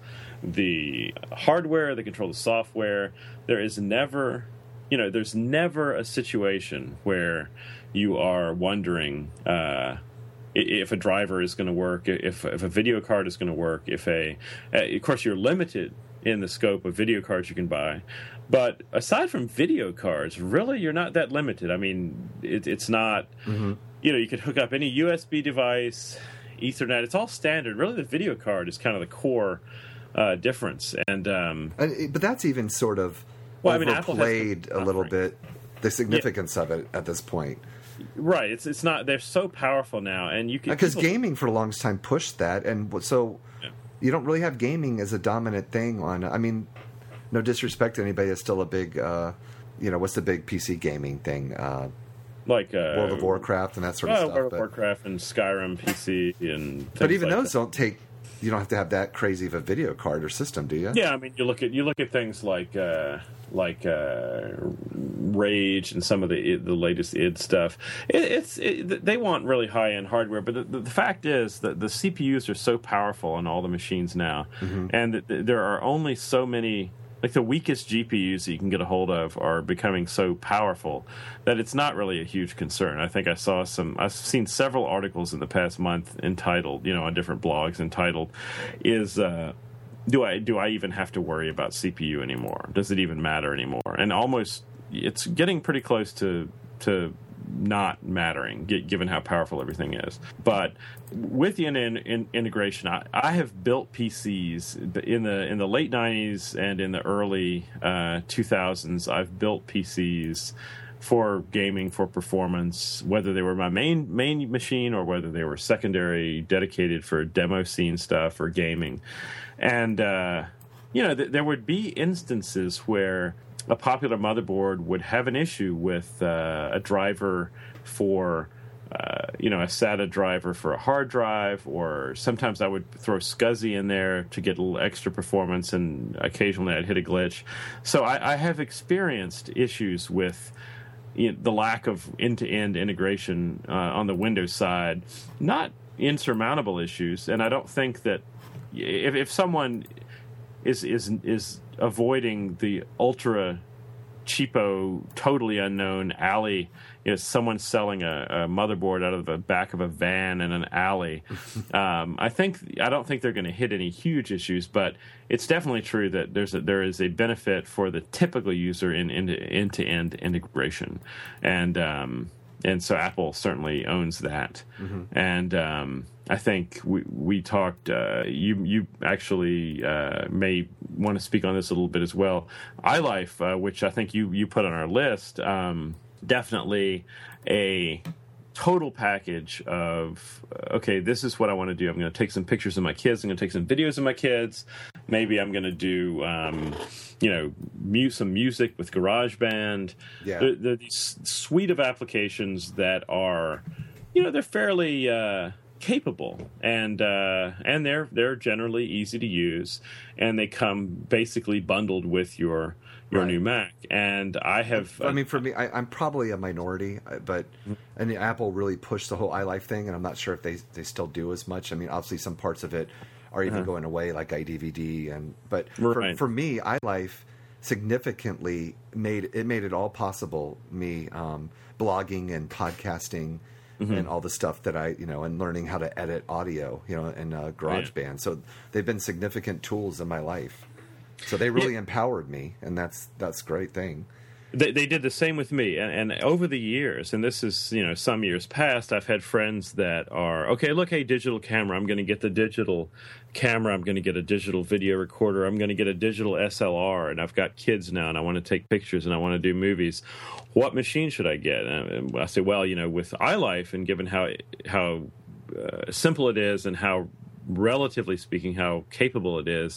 the hardware, they control the software. There is never, you know, there's never a situation where you are wondering. Uh, if a driver is going to work, if if a video card is going to work, if a, of course you're limited in the scope of video cards you can buy, but aside from video cards, really you're not that limited. I mean, it, it's not, Mm-hmm. you know, you could hook up any U S B device, Ethernet. It's all standard. Really, the video card is kind of the core uh, difference. And um, And it- but that's even sort of Well, I mean, Apple has overplayed the a little offering. bit the significance of it at this point. right, it's it's not. They're so powerful now, and you can Because people- gaming for the longest time pushed that, and w- so Yeah. you don't really have gaming as a dominant thing on. I mean, no disrespect to anybody, it's still a big. Uh, you know, what's the big P C gaming thing? Uh, like uh, World of Warcraft and that sort of Oh, stuff. World of but, Warcraft and Skyrim P C and but things even like those that. don't take. You don't have to have that crazy of a video card or system, do you? Yeah, I mean, you look at you look at things like uh, like uh, Rage and some of the the latest id stuff. It, it's it, they want really high end hardware, but the, the fact is that the C P Us are so powerful on all the machines now, Mm-hmm. and that there are only so many. Like the weakest G P Us that you can get a hold of are becoming so powerful that it's not really a huge concern. I think I saw some, I've seen several articles in the past month entitled, you know, on different blogs entitled, is, uh, do I do I even have to worry about C P U anymore? Does it even matter anymore? And almost, it's getting pretty close to to not mattering, g- given how powerful everything is. But with the in, in, integration, I, I have built P Cs in the in the late nineties and in the early uh, two thousands. I've built P Cs for gaming, for performance, whether they were my main main machine or whether they were secondary, dedicated for demo scene stuff or gaming. And uh, you know, th- there would be instances where a popular motherboard would have an issue with uh, a driver for, uh, you know, a SATA driver for a hard drive, or sometimes I would throw SCSI in there to get a little extra performance, and occasionally I'd hit a glitch. So I, I have experienced issues with you know, the lack of end-to-end integration uh, on the Windows side, not insurmountable issues. And I don't think that if, if someone is is is avoiding the ultra cheapo, totally unknown alley, you know, someone selling a, a motherboard out of the back of a van in an alley. um, I think I don't think they're going to hit any huge issues, but it's definitely true that there's a, there is a benefit for the typical user in end-to-end integration, and um, and so Apple certainly owns that. Mm-hmm. And um, I think we we talked. Uh, you you actually uh, may want to speak on this a little bit as well. iLife, uh, which I think you you put on our list, um, definitely a total package of okay, this is what I want to do. I'm going to take some pictures of my kids. I'm going to take some videos of my kids. Maybe I'm going to do, um, you know, mu- some music with GarageBand. Yeah. There, there are these suite of applications that are, you know, they're fairly uh, capable, and uh, and they're they're generally easy to use, and they come basically bundled with your your right. new Mac. And I have, I mean, for me, I, I'm probably a minority, but and the Apple really pushed the whole iLife thing, and I'm not sure if they they still do as much. I mean, obviously, some parts of it are even uh-huh. going away, like iDVD, and but right. for, for me, iLife significantly made it made it all possible. Me um, blogging and podcasting. Mm-hmm. And all the stuff that I, you know, and learning how to edit audio, you know, and uh, GarageBand. Yeah. So they've been significant tools in my life. So they really yeah. empowered me, and that's that's a great thing. They, they did the same with me, and, and over the years, and this is, you know, some years past, I've had friends that are, okay, look, hey, digital camera, I'm going to get the digital camera, I'm going to get a digital video recorder, I'm going to get a digital S L R, and I've got kids now, and I want to take pictures, and I want to do movies. What machine should I get? And I say, well, you know, with iLife, and given how how uh, simple it is, and how, relatively speaking, how capable it is,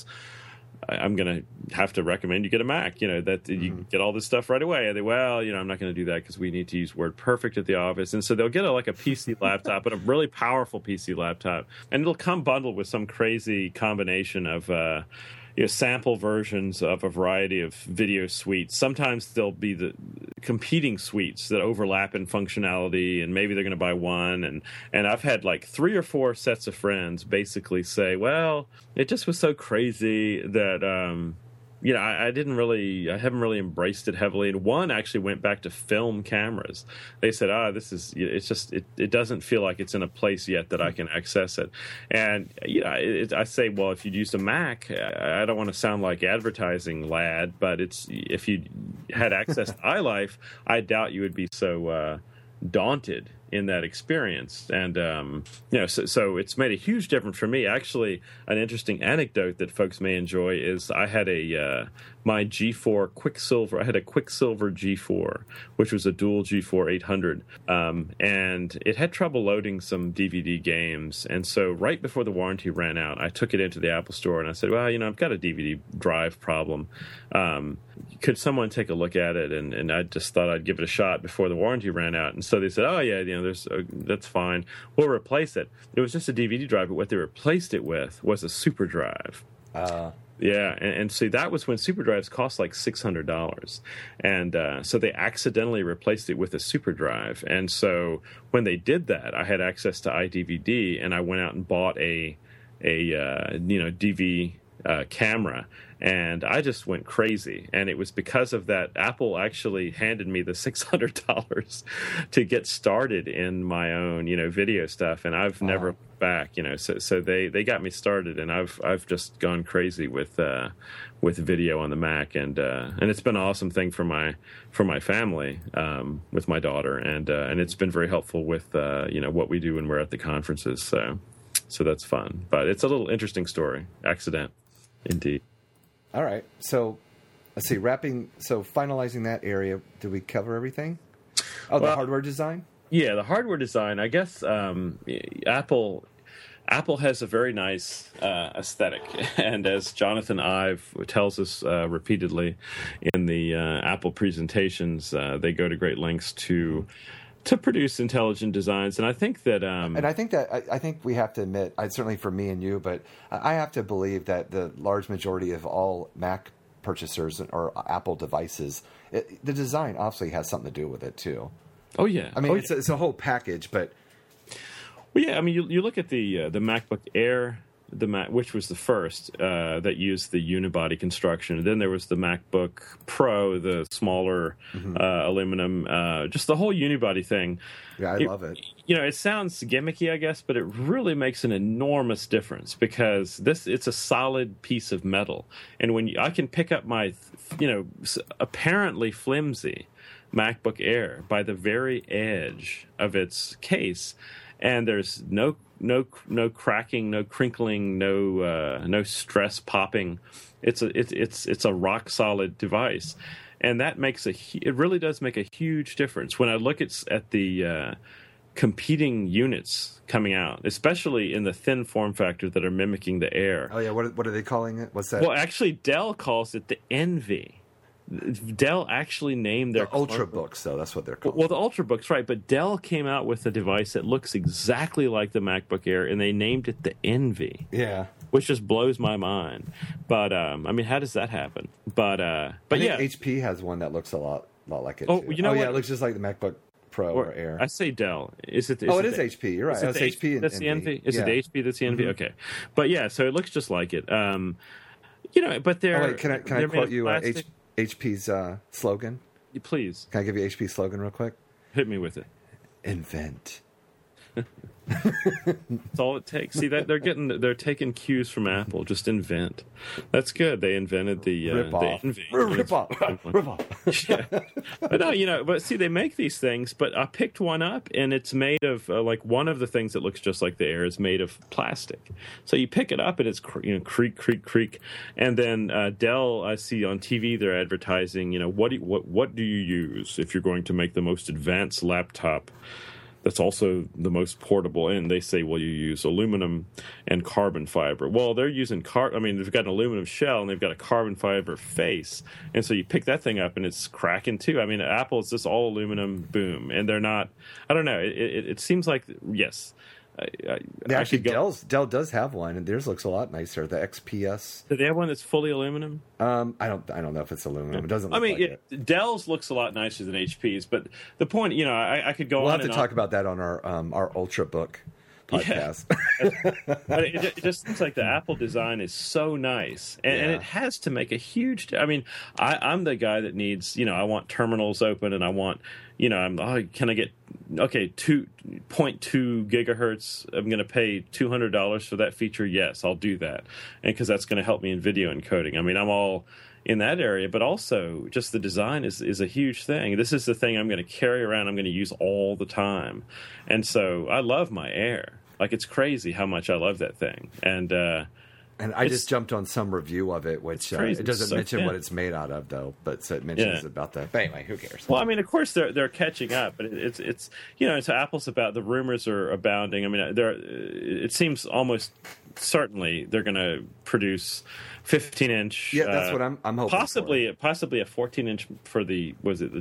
I'm going to have to recommend you get a Mac, you know, that mm-hmm. you get all this stuff right away. And they, well, you know, I'm not going to do that because we need to use WordPerfect at the office. And so they'll get a, like a P C laptop, but a really powerful P C laptop. And it'll come bundled with some crazy combination of, uh, you know, sample versions of a variety of video suites. Sometimes there'll be the competing suites that overlap in functionality, and maybe they're going to buy one. And, and I've had like three or four sets of friends basically say, well, it just was so crazy that, um, you know, I, I didn't really, I haven't really embraced it heavily. And one actually went back to film cameras. They said, ah, this is, it's just, it, it doesn't feel like it's in a place yet that I can access it. And, you know, it, I say, well, if you'd used a Mac, I don't want to sound like advertising lad, but it's, if you had access to iLife, I doubt you would be so uh, daunted in that experience. And um, you know, so, so it's made a huge difference for me. Actually, an interesting anecdote that folks may enjoy is I had a uh, my G four Quicksilver. I had a Quicksilver G four, which was a dual G four eight hundred, um, and it had trouble loading some D V D games. And so right before the warranty ran out, I took it into the Apple Store and I said, well, you know, I've got a D V D drive problem. Um, could someone take a look at it? And, and I just thought I'd give it a shot before the warranty ran out. And so they said, oh yeah, you know, there's uh, that's fine. We'll replace it. It was just a D V D drive, but what they replaced it with was a super drive. Uh, yeah, and, and see, that was when super drives cost like six hundred dollars. And uh, so they accidentally replaced it with a super drive. And so when they did that, I had access to iDVD, and I went out and bought a, a uh, you know, D V uh, camera. And I just went crazy. And it was because of that, Apple actually handed me the six hundred dollars to get started in my own, you know, video stuff. And I've wow. never looked back, you know, so so they, they got me started, and I've I've just gone crazy with uh, with video on the Mac. And uh, and it's been an awesome thing for my for my family, um, with my daughter. And uh, and it's been very helpful with, uh, you know, what we do when we're at the conferences. So, so that's fun. But it's a little interesting story. Accident, indeed. All right. So let's see. Wrapping. So finalizing that area. Did we cover everything? Oh, the well, hardware design. Yeah, the hardware design. I guess um, Apple Apple has a very nice uh, aesthetic, and as Jonathan Ive tells us uh, repeatedly in the uh, Apple presentations, uh, they go to great lengths to. to produce intelligent designs. And I think that... Um, and I think that, I, I think we have to admit, I, certainly for me and you, but I have to believe that the large majority of all Mac purchasers or Apple devices, it, the design obviously has something to do with it too. Oh yeah, I mean, oh, it's, yeah. a, it's a whole package, but Well, yeah, I mean, you you look at the uh, the MacBook Air, the Mac, which was the first uh, that used the unibody construction. And then there was the MacBook Pro, the smaller mm-hmm. uh, aluminum, uh, just the whole unibody thing. Yeah, I it, love it. You know, it sounds gimmicky, I guess, but it really makes an enormous difference because this it's a solid piece of metal, and when you, I can pick up my, you know, apparently flimsy MacBook Air by the very edge of its case, and there's no no no cracking, no crinkling, no uh, no stress popping. It's a it's it's it's a rock solid device, and that makes a it really does make a huge difference when I look at at the uh, competing units coming out, especially in the thin form factor that are mimicking the Air. Oh yeah, what what are they calling it? What's that? Well, actually, Dell calls it the Envy. Dell actually named their the Ultrabooks, though. That's what they're called. Well, the Ultrabooks, right? But Dell came out with a device that looks exactly like the MacBook Air, and they named it the Envy. Yeah, which just blows my mind. But um, I mean, how does that happen? But uh, but I think yeah, H P has one that looks a lot, lot like it. Oh, too. you know oh, what? yeah, it looks just like the MacBook Pro or, or Air. I say Dell. Is it? Is oh, it it is the, H P. You're right. Is it It's the H P. And, that's the Envy. Is yeah. it the H P that's the Envy? Mm-hmm. Okay, but yeah, so it looks just like it. Um, you know, but they're. Oh, wait, can I can I they're made quote of you uh, H, plastic. H P's uh, slogan? Please Can I give you H P slogan real quick? hit me with it. Invent. That's all it takes. See that they're getting they're taking cues from Apple. Just invent. That's good. They invented the uh, Rip the off. Envy. Rip off. Rip off. Yeah. But no, you know, but see, they make these things. But I picked one up, and it's made of uh, like one of the things that looks just like the Air is made of plastic. So you pick it up, and it's cr- you know creak, creak, creak. And then uh, Dell, I see on T V, they're advertising. You know, what do you, what what do you use if you're going to make the most advanced laptop? That's also the most portable, and they say, well, you use aluminum and carbon fiber. Well, they're using car. I mean, they've got an aluminum shell and they've got a carbon fiber face, and so you pick that thing up and it's cracking too. I mean, Apple is just all aluminum, boom, and they're not. I don't know. It, it, it seems like yes. I, I, Yeah, I actually, could go, Dell's, Dell does have one, and theirs looks a lot nicer. The X P S. do they have one that's fully aluminum? Um, I don't, I don't know if it's aluminum. It doesn't. Look I mean, like it. it, Dell's looks a lot nicer than H P's, but the point, you know, I, I could go We'll on have to and talk on. about that on our um, our Ultrabook podcast. Yeah. But it, it just seems like the Apple design is so nice, and, and Yeah. it has to make a huge. I mean, I, I'm the guy that needs, you know, I want terminals open, and I want, you know, I'm. Oh, can I get okay two point two gigahertz? I'm going to pay two hundred dollars for that feature. Yes, I'll do that, and because that's going to help me in video encoding. I mean, I'm all in that area, but also just the design is, is a huge thing. This is the thing I'm going to carry around. I'm going to use all the time. And so I love my Air. Like, it's crazy how much I love that thing. And, uh, And I It's- just jumped on some review of it, which uh, crazy. it doesn't So mention thin. what it's made out of, though. But so it mentions Yeah. about that. But anyway, who cares? well, I mean, of course they're they're catching up, but it's it's you know, it's Apple's about the rumors are abounding. I mean, there it seems almost certainly they're going to produce fifteen inch. Yeah, that's uh, what I'm. I'm hoping possibly possibly a fourteen inch for the was it the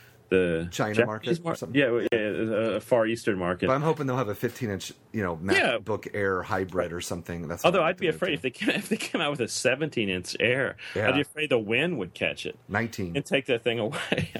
the China Japanese market or mar- something? Yeah, yeah, a Far Eastern market. But I'm hoping they'll have a fifteen inch, you know, Yeah. MacBook Air hybrid or something. That's Although what I'm I'd be hoping afraid if they came, if they came out with a seventeen inch Air, Yeah. I'd be afraid the wind would catch it nineteen. and take that thing away.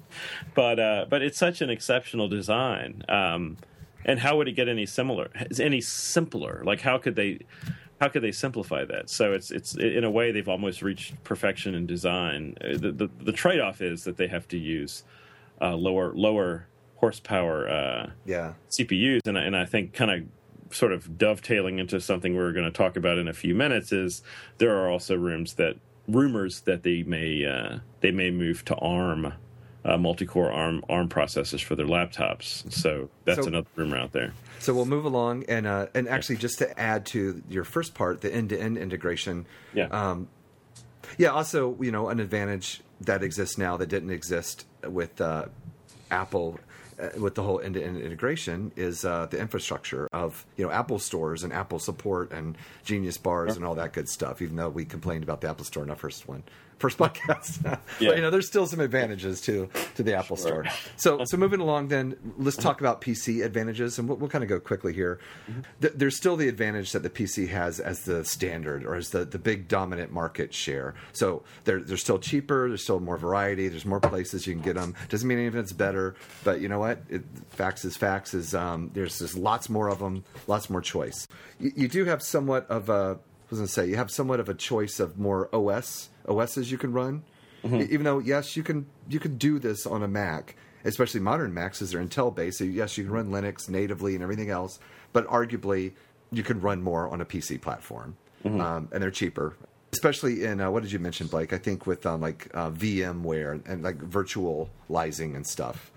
but uh, but it's such an exceptional design. Um, and how would it get any similar? Any simpler? Like how could they? How could they simplify that? So it's it's in a way they've almost reached perfection in design. Uh, The the, the trade off is that they have to use uh, lower lower horsepower uh, Yeah. C P Us, and I, and I think kind of sort of dovetailing into something we're going to talk about in a few minutes is there are also rooms that rumors that they may uh, they may move to ARM. Uh, multi-core ARM ARM processors for their laptops, so that's So- another rumor out there. So we'll move along, and uh, and actually, just to add to your first part, the end-to-end integration. Yeah. Um, yeah. Also, you know, an advantage that exists now that didn't exist with uh, Apple uh, with the whole end-to-end integration is uh, the infrastructure of you know Apple stores and Apple support and Genius bars yeah. and all that good stuff. Even though we complained about the Apple Store in our first one, first podcast, yeah. but you know there's still some advantages to to the Apple sure. Store. So so moving along, then let's talk about P C advantages, and we'll, we'll kind of go quickly here. Mm-hmm. Th- there's still the advantage that the P C has as the standard or as the, the big dominant market share. So they're they're still cheaper. There's still more variety. There's more places you can get them. Doesn't mean any of it's better, but you know what? It, facts is facts. Is um, there's just lots more of them, lots more choice. You, you do have somewhat of a I was going to say you have somewhat of a choice of more O S O Ss you can run. Mm-hmm. Even though yes, you can you can do this on a Mac, especially modern Macs as they're Intel based. So yes, you can run Linux natively and everything else, but arguably you can run more on a P C platform, mm-hmm. um, and they're cheaper. Especially in uh, what did you mention, Blake? I think with um, like uh, VMware and, and like virtualizing and stuff.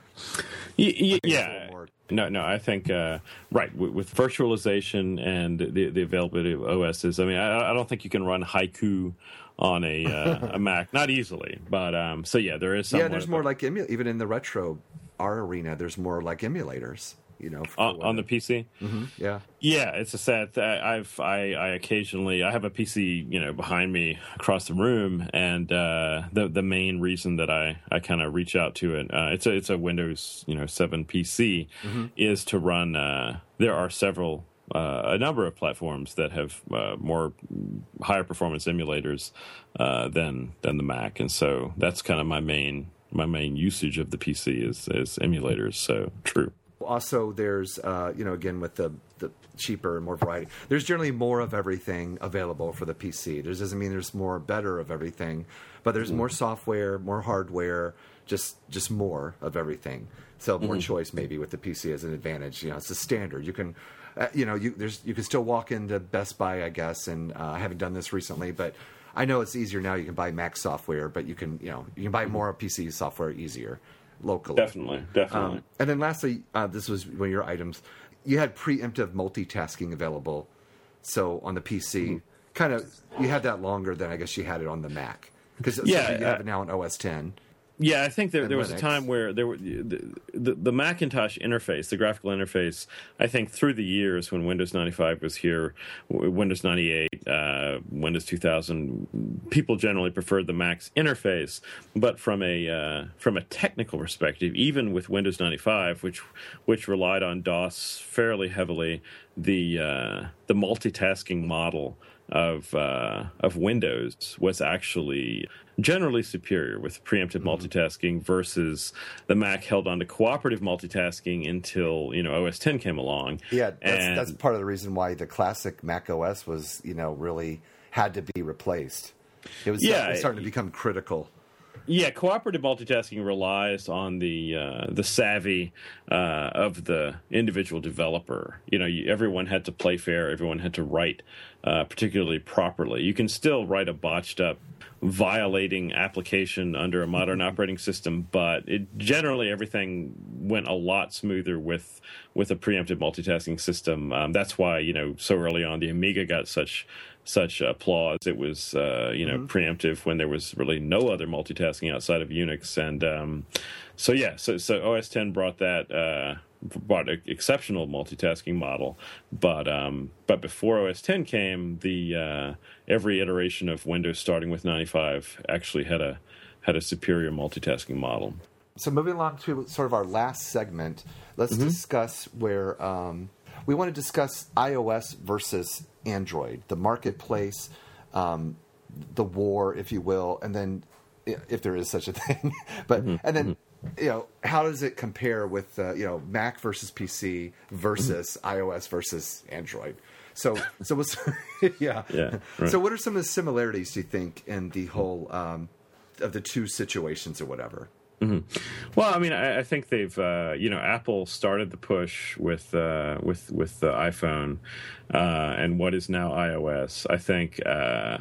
Y- y- yeah. No, no. I think uh, right with, with virtualization and the, the availability of O Ss. I mean, I, I don't think you can run Haiku on a uh, a Mac, not easily. But um, so yeah, there is. Yeah, there's more like emu- even in the retro R arena. There's more like emulators. You know, on, on the P C. Mm-hmm. Yeah, yeah, it's a sad. Th- I've I, I occasionally I have a P C, you know, behind me across the room, and uh, the the main reason that I, I kind of reach out to it, uh, it's a it's a Windows you know seven P C, mm-hmm. is to run. Uh, there are several. Uh, a number of platforms that have uh, more higher performance emulators uh, than than the Mac, and so that's kind of my main my main usage of the P C is is emulators. So true. Also, there's, uh, you know, again, with the, the cheaper and more variety, there's generally more of everything available for the P C. There doesn't mean there's more better of everything, but there's mm-hmm. more software, more hardware, just just more of everything. So more mm-hmm. choice maybe with the P C as an advantage. You know, it's a standard. You can, uh, you know, you there's you can still walk into Best Buy, I guess, and uh, I haven't done this recently, but I know it's easier now. You can buy Mac software, but you can, you know, you can buy mm-hmm. more P C software easier. Locally. Definitely, definitely. Um, and then lastly, uh, this was one of your items. You had preemptive multitasking available. So on the P C, mm-hmm. kind of, you had that longer than I guess you had it on the Mac. Because yeah, you have it now on O S ten. Yeah, I think there, there was a time where there were the, the, the Macintosh interface, the graphical interface. I think through the years when Windows ninety-five was here, Windows ninety-eight, uh, Windows two thousand, people generally preferred the Mac's interface. But from a uh, from a technical perspective, even with Windows ninety-five, which which relied on DOS fairly heavily, the uh, the multitasking model of uh, of Windows was actually generally superior with preemptive mm-hmm. multitasking versus the Mac held on to cooperative multitasking until you know O S ten came along. Yeah, that's, and, that's part of the reason why the classic Mac O S was you know really had to be replaced. It was, yeah, it was starting to become critical. Yeah, cooperative multitasking relies on the uh, the savvy uh, of the individual developer. You know, you, everyone had to play fair. Everyone had to write uh, particularly properly. You can still write a botched up, violating application under a modern operating system, but it generally everything went a lot smoother with with a preemptive multitasking system. Um, that's why you know so early on the Amiga got such. such applause. It was, uh, you know, mm-hmm. preemptive when there was really no other multitasking outside of Unix. And um, so, yeah, so, so O S ten brought that, uh, brought an exceptional multitasking model. But um, but before O S ten came, the uh, every iteration of Windows starting with ninety-five actually had a had a superior multitasking model. So moving along to sort of our last segment, let's mm-hmm. discuss where um, we want to discuss iOS versus Android, the marketplace, um, the war, if you will, and then if there is such a thing, but mm-hmm. and then mm-hmm. you know how does it compare with uh, you know Mac versus P C versus mm-hmm. iOS versus Android? So so what's yeah yeah. Right. So what are some of the similarities do you think in the whole um, of the two situations or whatever? Mm-hmm. Well, I mean, I, I think they've, uh, you know, Apple started the push with uh, with with the iPhone uh, and what is now iOS. I think uh,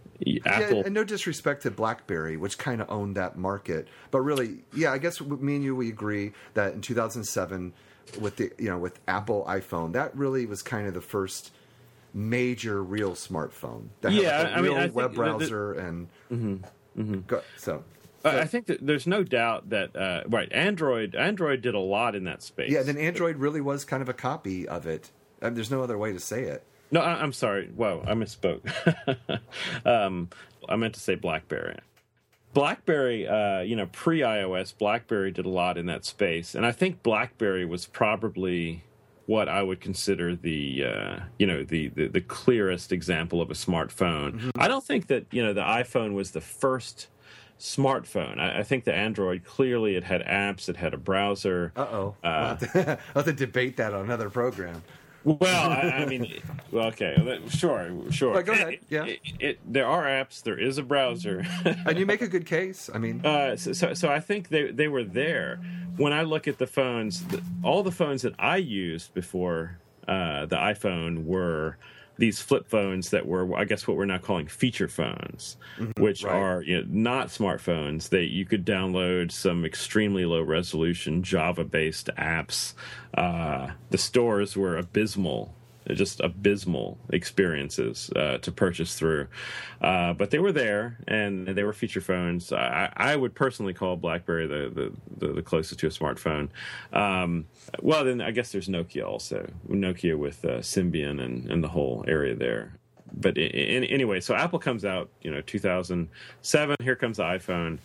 Apple. Yeah, and no disrespect to BlackBerry, which kind of owned that market, but really, yeah, I guess me and you we agree that in two thousand seven, with the you know with Apple iPhone, that really was kind of the first major real smartphone that yeah, had like a I real mean, I web think browser the, the, and mm-hmm, mm-hmm. Go, so. I think that there's no doubt that uh, right Android Android did a lot in that space. Yeah, then Android really was kind of a copy of it. I mean, there's no other way to say it. No, I, I'm sorry. Whoa, I misspoke. um, I meant to say BlackBerry. BlackBerry, uh, you know, pre-iOS, BlackBerry did a lot in that space, and I think BlackBerry was probably what I would consider the, uh, you know, the, the the clearest example of a smartphone. Mm-hmm. I don't think that, you know, the iPhone was the first smartphone. I, I think the Android, clearly it had apps, it had a browser. Uh-oh. Uh, Uh, I'll have to debate that on another program. Well, I, I mean, well, okay, sure, sure. Well, go ahead. It, Yeah. it, it, there are apps. There is a browser. And you make a good case. I mean, uh, so, so, so I think they they were there. When I look at the phones, the, all the phones that I used before uh, the iPhone were these flip phones that were, I guess, what we're now calling feature phones, mm-hmm, which right. are, you know, not smartphones. They you could download some extremely low resolution Java-based apps. Uh, the stores were abysmal, just abysmal experiences uh, to purchase through. Uh, but they were there, and they were feature phones. I, I would personally call BlackBerry the, the, the closest to a smartphone. Um, well, then I guess there's Nokia also. Nokia with uh, Symbian and, and the whole area there. But in, in, anyway, so Apple comes out, you know, two thousand seven. Here comes the iPhone.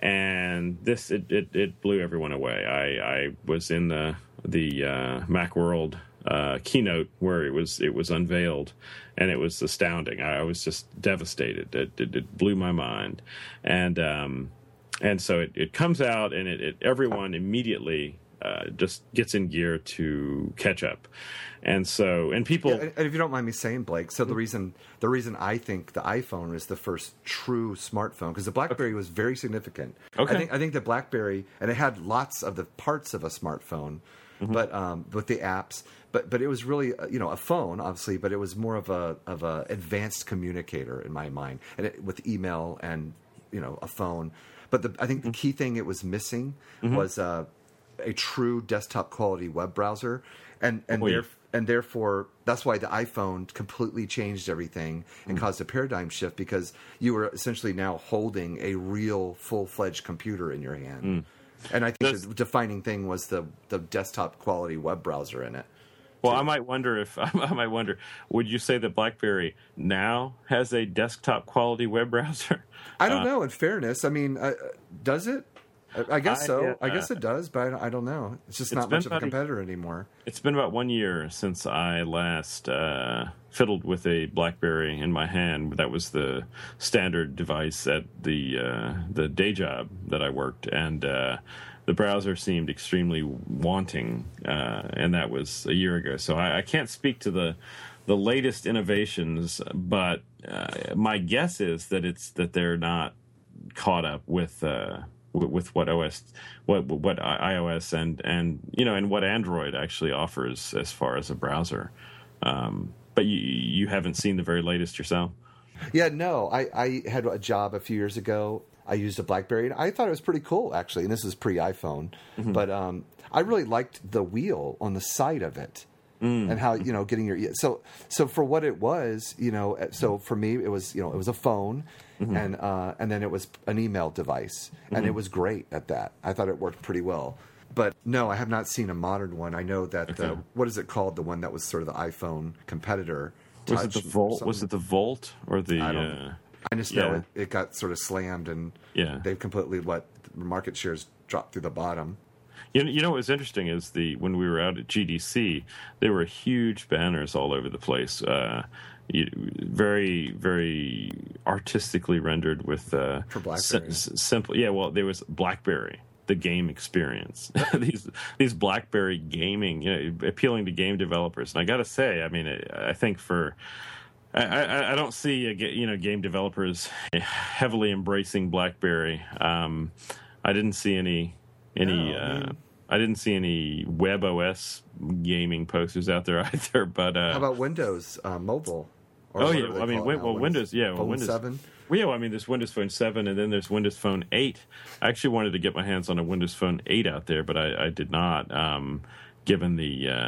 And this, it, it, it blew everyone away. I, I was in the, the uh, Macworld Uh, keynote where it was it was unveiled, and it was astounding. I, I was just devastated. It, it, it blew my mind, and um, and so it, it comes out, and it, it everyone immediately uh, just gets in gear to catch up, and so and people. Yeah, and if you don't mind me saying, Blake, so the reason the reason I think the iPhone is the first true smartphone, because the BlackBerry was very significant. Okay. I think I think the BlackBerry, and it had lots of the parts of a smartphone. Mm-hmm. But um, with the apps, but but it was really uh, you know a phone, obviously, but it was more of a of a advanced communicator in my mind, and it, with email and you know a phone. But the, I think the key thing it was missing mm-hmm. was uh, a true desktop quality web browser, and and oh, yeah. there, and therefore that's why the iPhone completely changed everything and mm-hmm. caused a paradigm shift, because you were essentially now holding a real full fledged computer in your hand. Mm. And I think That's, the defining thing was the, the desktop quality web browser in it. Well, I might wonder if I might wonder. Would you say that BlackBerry now has a desktop quality web browser? I don't uh, know. In fairness, I mean, uh, does it? I, I guess I, so. yeah, I guess it does, but I, I don't know. It's just it's not much of a a, competitor anymore. It's been about one year since I last uh, fiddled with a BlackBerry in my hand. That was the standard device at the uh, the day job that I worked, and uh, the browser seemed extremely wanting, uh, and that was a year ago. So I, I can't speak to the the latest innovations, but uh, my guess is that it's that they're not caught up with. Uh, with what O S, what what iOS and and you know and what Android actually offers as far as a browser, um, but you you haven't seen the very latest yourself. Yeah, no, I, I had a job a few years ago. I used a BlackBerry, and I thought it was pretty cool actually. And this is pre-iPhone, mm-hmm. but um, I really liked the wheel on the side of it. Mm. And how, you know, getting your so so for what it was, you know, so for me it was, you know, it was a phone, mm-hmm. and uh, and then it was an email device, and mm-hmm. it was great at that. I thought it worked pretty well. But no, I have not seen a modern one. I know that okay. the, what is it called? The one that was sort of the iPhone competitor. Was it the Volt? Was it the Volt or the? I don't. Uh, I just yeah. know it, it got sort of slammed, and yeah. they've completely let market shares drop through the bottom. You know, you know what was interesting is the when we were out at G D C, there were huge banners all over the place, uh, you, very, very artistically rendered with uh, for BlackBerry. S- simple, yeah. Well, there was BlackBerry, the game experience. these these BlackBerry gaming, you know, appealing to game developers. And I got to say, I mean, I, I think for I, I, I don't see a, you know game developers heavily embracing BlackBerry. Um, I didn't see any. Any, no, uh, I didn't see any WebOS gaming posters out there either. But uh, how about Windows uh, Mobile? Or oh yeah, well, I mean, win, well, Windows, yeah, well, Phone Windows seven. Well, yeah, well, I mean, there's Windows Phone seven, and then there's Windows Phone eight. I actually wanted to get my hands on a Windows Phone eight out there, but I, I did not, um, given the uh,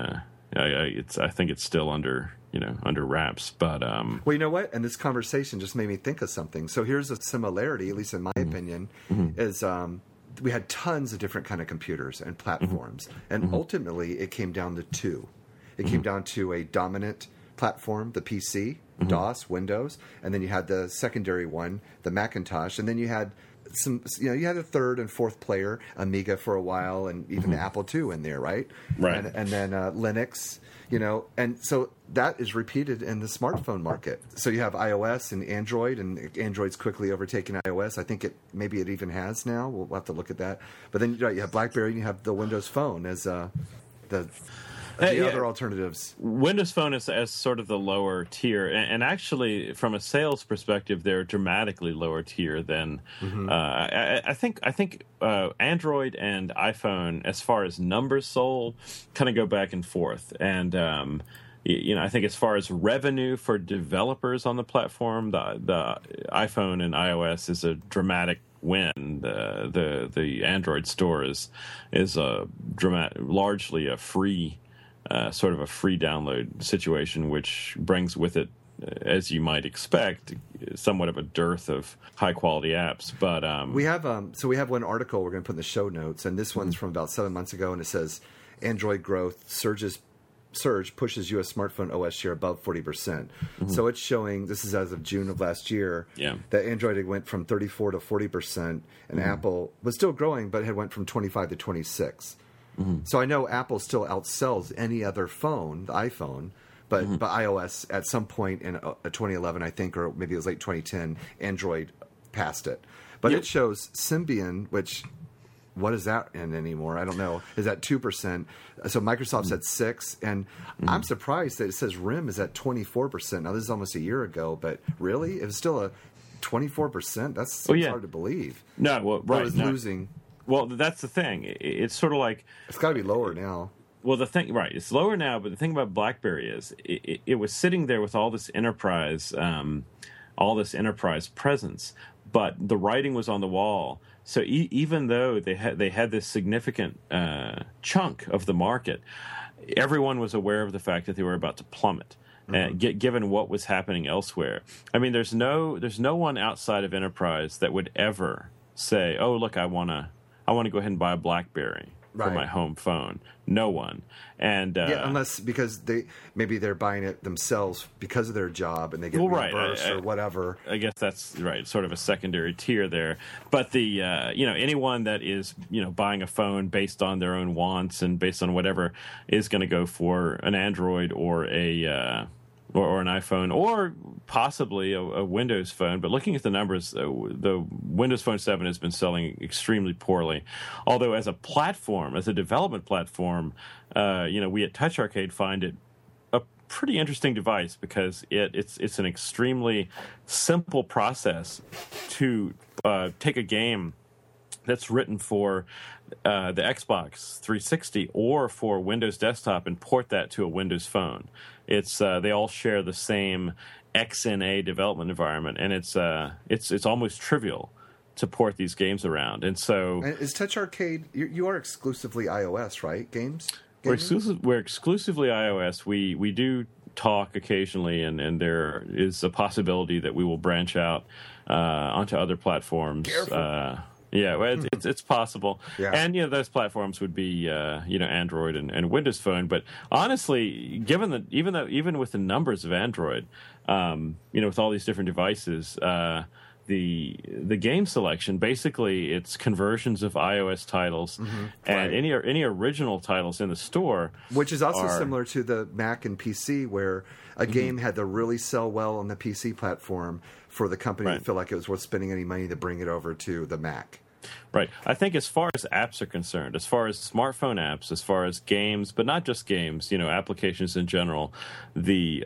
I, I, it's I think it's still under you know under wraps. But um, well, you know what? And this conversation just made me think of something. So here's a similarity, at least in my mm-hmm. opinion, mm-hmm. is um, we had tons of different kind of computers and platforms, mm-hmm. and mm-hmm. ultimately it came down to two. It mm-hmm. came down to a dominant platform, the P C, mm-hmm. DOS, Windows, and then you had the secondary one, the Macintosh, and then you had some, you know, you had a third and fourth player, Amiga for a while, and even mm-hmm. the Apple two in there, right? Right. And, and then uh, Linux, you know, and so that is repeated in the smartphone market. So you have iOS and Android, and Android's quickly overtaking iOS. I think it maybe it even has now. We'll have to look at that. But then you know, you have BlackBerry, and you have the Windows Phone as uh, the. The uh, yeah. other alternatives. Windows Phone is as sort of the lower tier, and, and actually, from a sales perspective, they're dramatically lower tier than. Mm-hmm. Uh, I, I think. I think uh, Android and iPhone, as far as numbers sold, kind of go back and forth. And um, you know, I think as far as revenue for developers on the platform, the the iPhone and iOS is a dramatic win. The the the Android store is is a dramatic, largely a free. Uh, sort of a free download situation, which brings with it, as you might expect, somewhat of a dearth of high quality apps. But um, we have um, so we have one article we're going to put in the show notes, and this one's mm-hmm. from about seven months ago, and it says Android growth surges. Surge pushes U S smartphone O S share above forty percent. Mm-hmm. So it's showing, this is as of June of last year, yeah. that Android went from thirty-four to forty percent, and mm-hmm. Apple was still growing, but had went from twenty-five to twenty-six. Mm-hmm. So I know Apple still outsells any other phone, the iPhone, but, mm-hmm. but iOS at some point in uh, twenty eleven, I think, or maybe it was late twenty ten, Android passed it. But yep. it shows Symbian, which, what is that in anymore? I don't know. Is at two percent. So Microsoft's mm-hmm. at six, and mm-hmm. I'm surprised that it says R I M is at twenty-four percent. Now, this is almost a year ago, but really? It was still a twenty-four percent? That's oh, yeah. hard to believe. No, well, right. It was no. losing. Well, that's the thing. It's sort of like... It's got to be lower now. Well, the thing... Right, it's lower now, but the thing about BlackBerry is it, it, it was sitting there with all this enterprise, um, all this enterprise presence, but the writing was on the wall. So e- even though they had they had this significant uh, chunk of the market, everyone was aware of the fact that they were about to plummet. Mm-hmm. Uh, g- given what was happening elsewhere, I mean, there's no there's no one outside of enterprise that would ever say, "Oh, look, I want to I want to go ahead and buy a BlackBerry for right. my home phone." No one, and uh, yeah, unless because they maybe they're buying it themselves because of their job and they get well, reimbursed right. I, I, or whatever. I guess that's right, sort of a secondary tier there. But the uh, you know anyone that is you know buying a phone based on their own wants and based on whatever is going to go for an Android or a uh, or, or an iPhone or possibly a, a Windows phone. But looking at the numbers, uh, the Windows Phone seven has been selling extremely poorly. Although as a platform, as a development platform, uh, you know, we at Touch Arcade find it a pretty interesting device because it, it's it's an extremely simple process to uh, take a game that's written for uh, the Xbox three sixty or for Windows Desktop and port that to a Windows Phone. It's uh, they all share the same X N A development environment, and it's uh, it's it's almost trivial to port these games around. And so, and is Touch Arcade? You, you are exclusively iOS, right? Games. We're, exclusive, we're exclusively iOS. We we do talk occasionally, and, and there is a possibility that we will branch out uh, onto other platforms. Careful. Uh, Yeah, well, it's, it's it's possible, yeah. And you know those platforms would be uh, you know Android and, and Windows Phone. But honestly, given that even though even with the numbers of Android, um, you know, with all these different devices, uh, the the game selection basically it's conversions of iOS titles, mm-hmm. and right. any any original titles in the store, which is also are, similar to the Mac and P C, where a mm-hmm. game had to really sell well on the P C platform for the company right. to feel like it was worth spending any money to bring it over to the Mac. Right. I think as far as apps are concerned, as far as smartphone apps, as far as games, but not just games, you know, applications in general, the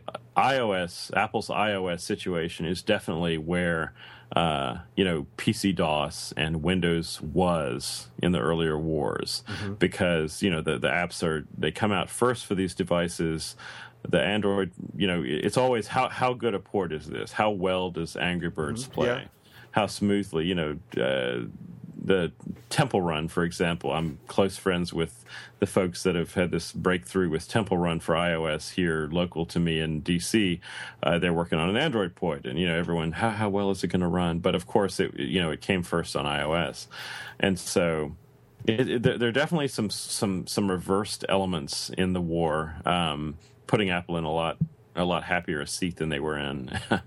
iOS, Apple's iOS situation is definitely where, uh, you know, P C DOS and Windows was in the earlier wars mm-hmm. because, you know, the, the apps are, they come out first for these devices. The Android, you know, it's always how how good a port is this? How well does Angry Birds mm-hmm. play? Yeah. How smoothly, you know, uh, the Temple Run, for example. I'm close friends with the folks that have had this breakthrough with Temple Run for iOS here, local to me in D C. Uh, they're working on an Android port, and you know, everyone, how how well is it going to run? But of course, it you know, it came first on iOS, and so. It, it, there are definitely some some some reversed elements in the war, um, putting Apple in a lot a lot happier a seat than they were in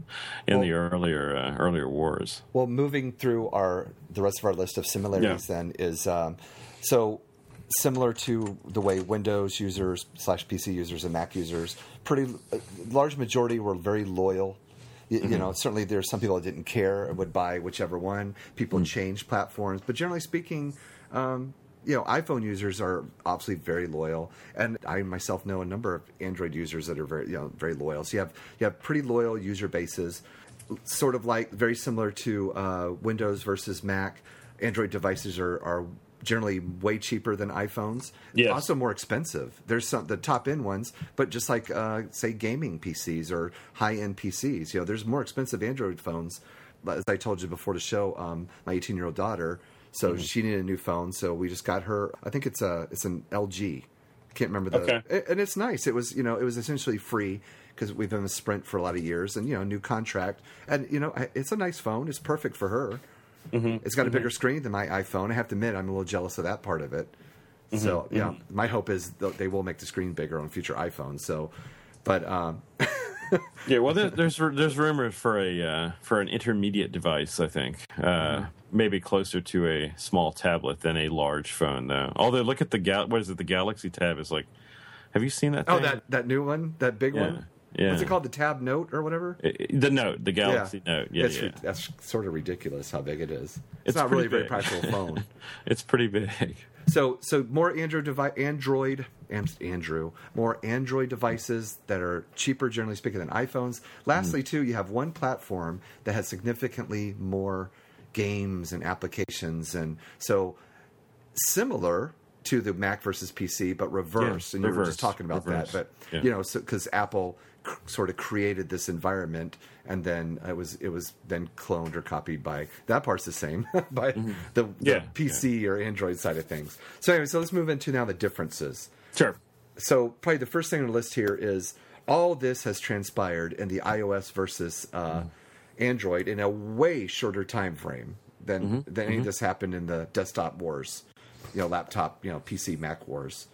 in well, the earlier uh, earlier wars. Well, moving through our the rest of our list of similarities, yeah. then is um, so similar to the way Windows users slash P C users and Mac users, pretty uh, large majority were very loyal. You, mm-hmm. you know, certainly there's some people that didn't care and would buy whichever one. People mm-hmm. change platforms, but generally speaking. Um, you know, iPhone users are obviously very loyal, and I myself know a number of Android users that are very, you know, very loyal. So you have you have pretty loyal user bases, sort of like very similar to uh, Windows versus Mac. Android devices are, are generally way cheaper than iPhones. Yes. Also more expensive. There's some the top end ones, but just like uh, say gaming P Cs or high end P Cs, you know, there's more expensive Android phones. As I told you before the show, um, my eighteen year old daughter. So mm-hmm. she needed a new phone, so we just got her. I think it's a it's an L G. Can't remember the. Okay. It, and it's nice. It was you know it was essentially free because we've been with Sprint for a lot of years, and you know new contract, and you know it's a nice phone. It's perfect for her. Mm-hmm. It's got a bigger mm-hmm. screen than my iPhone. I have to admit, I'm a little jealous of that part of it. Mm-hmm. So yeah, mm-hmm. my hope is that they will make the screen bigger on future iPhones. So, but. Um, yeah, well, there, there's there's rumors for a uh, for an intermediate device. I think uh, mm-hmm. maybe closer to a small tablet than a large phone, though. Although, look at the Gal- what is it? The Galaxy Tab is like. Have you seen that thing? Oh, that that new one, that big yeah. one. Yeah. What's it called? The Tab Note or whatever? It, the Note, the Galaxy yeah. Note. Yeah, that's, yeah. that's sort of ridiculous how big it is. It's, it's not really a very big. practical phone. It's pretty big. So, so more Android device, Android, Andrew, more Android devices that are cheaper, generally speaking, than iPhones. Lastly, mm. too, you have one platform that has significantly more games and applications, and so similar to the Mac versus P C, but reverse. Yeah, and you reverse, were just talking about reverse. that, but yeah. you know, because so, Apple c- sort of created this environment, and then it was it was then cloned or copied by that part's the same by mm-hmm. the, the yeah, P C yeah. or Android side of things. So anyway, so let's move into now the differences. Sure. So probably the first thing on the list here is all this has transpired in the iOS versus uh, mm-hmm. Android in a way shorter time frame than mm-hmm. than any mm-hmm. of this happened in the desktop wars. You know, laptop, you know, P C, Mac wars.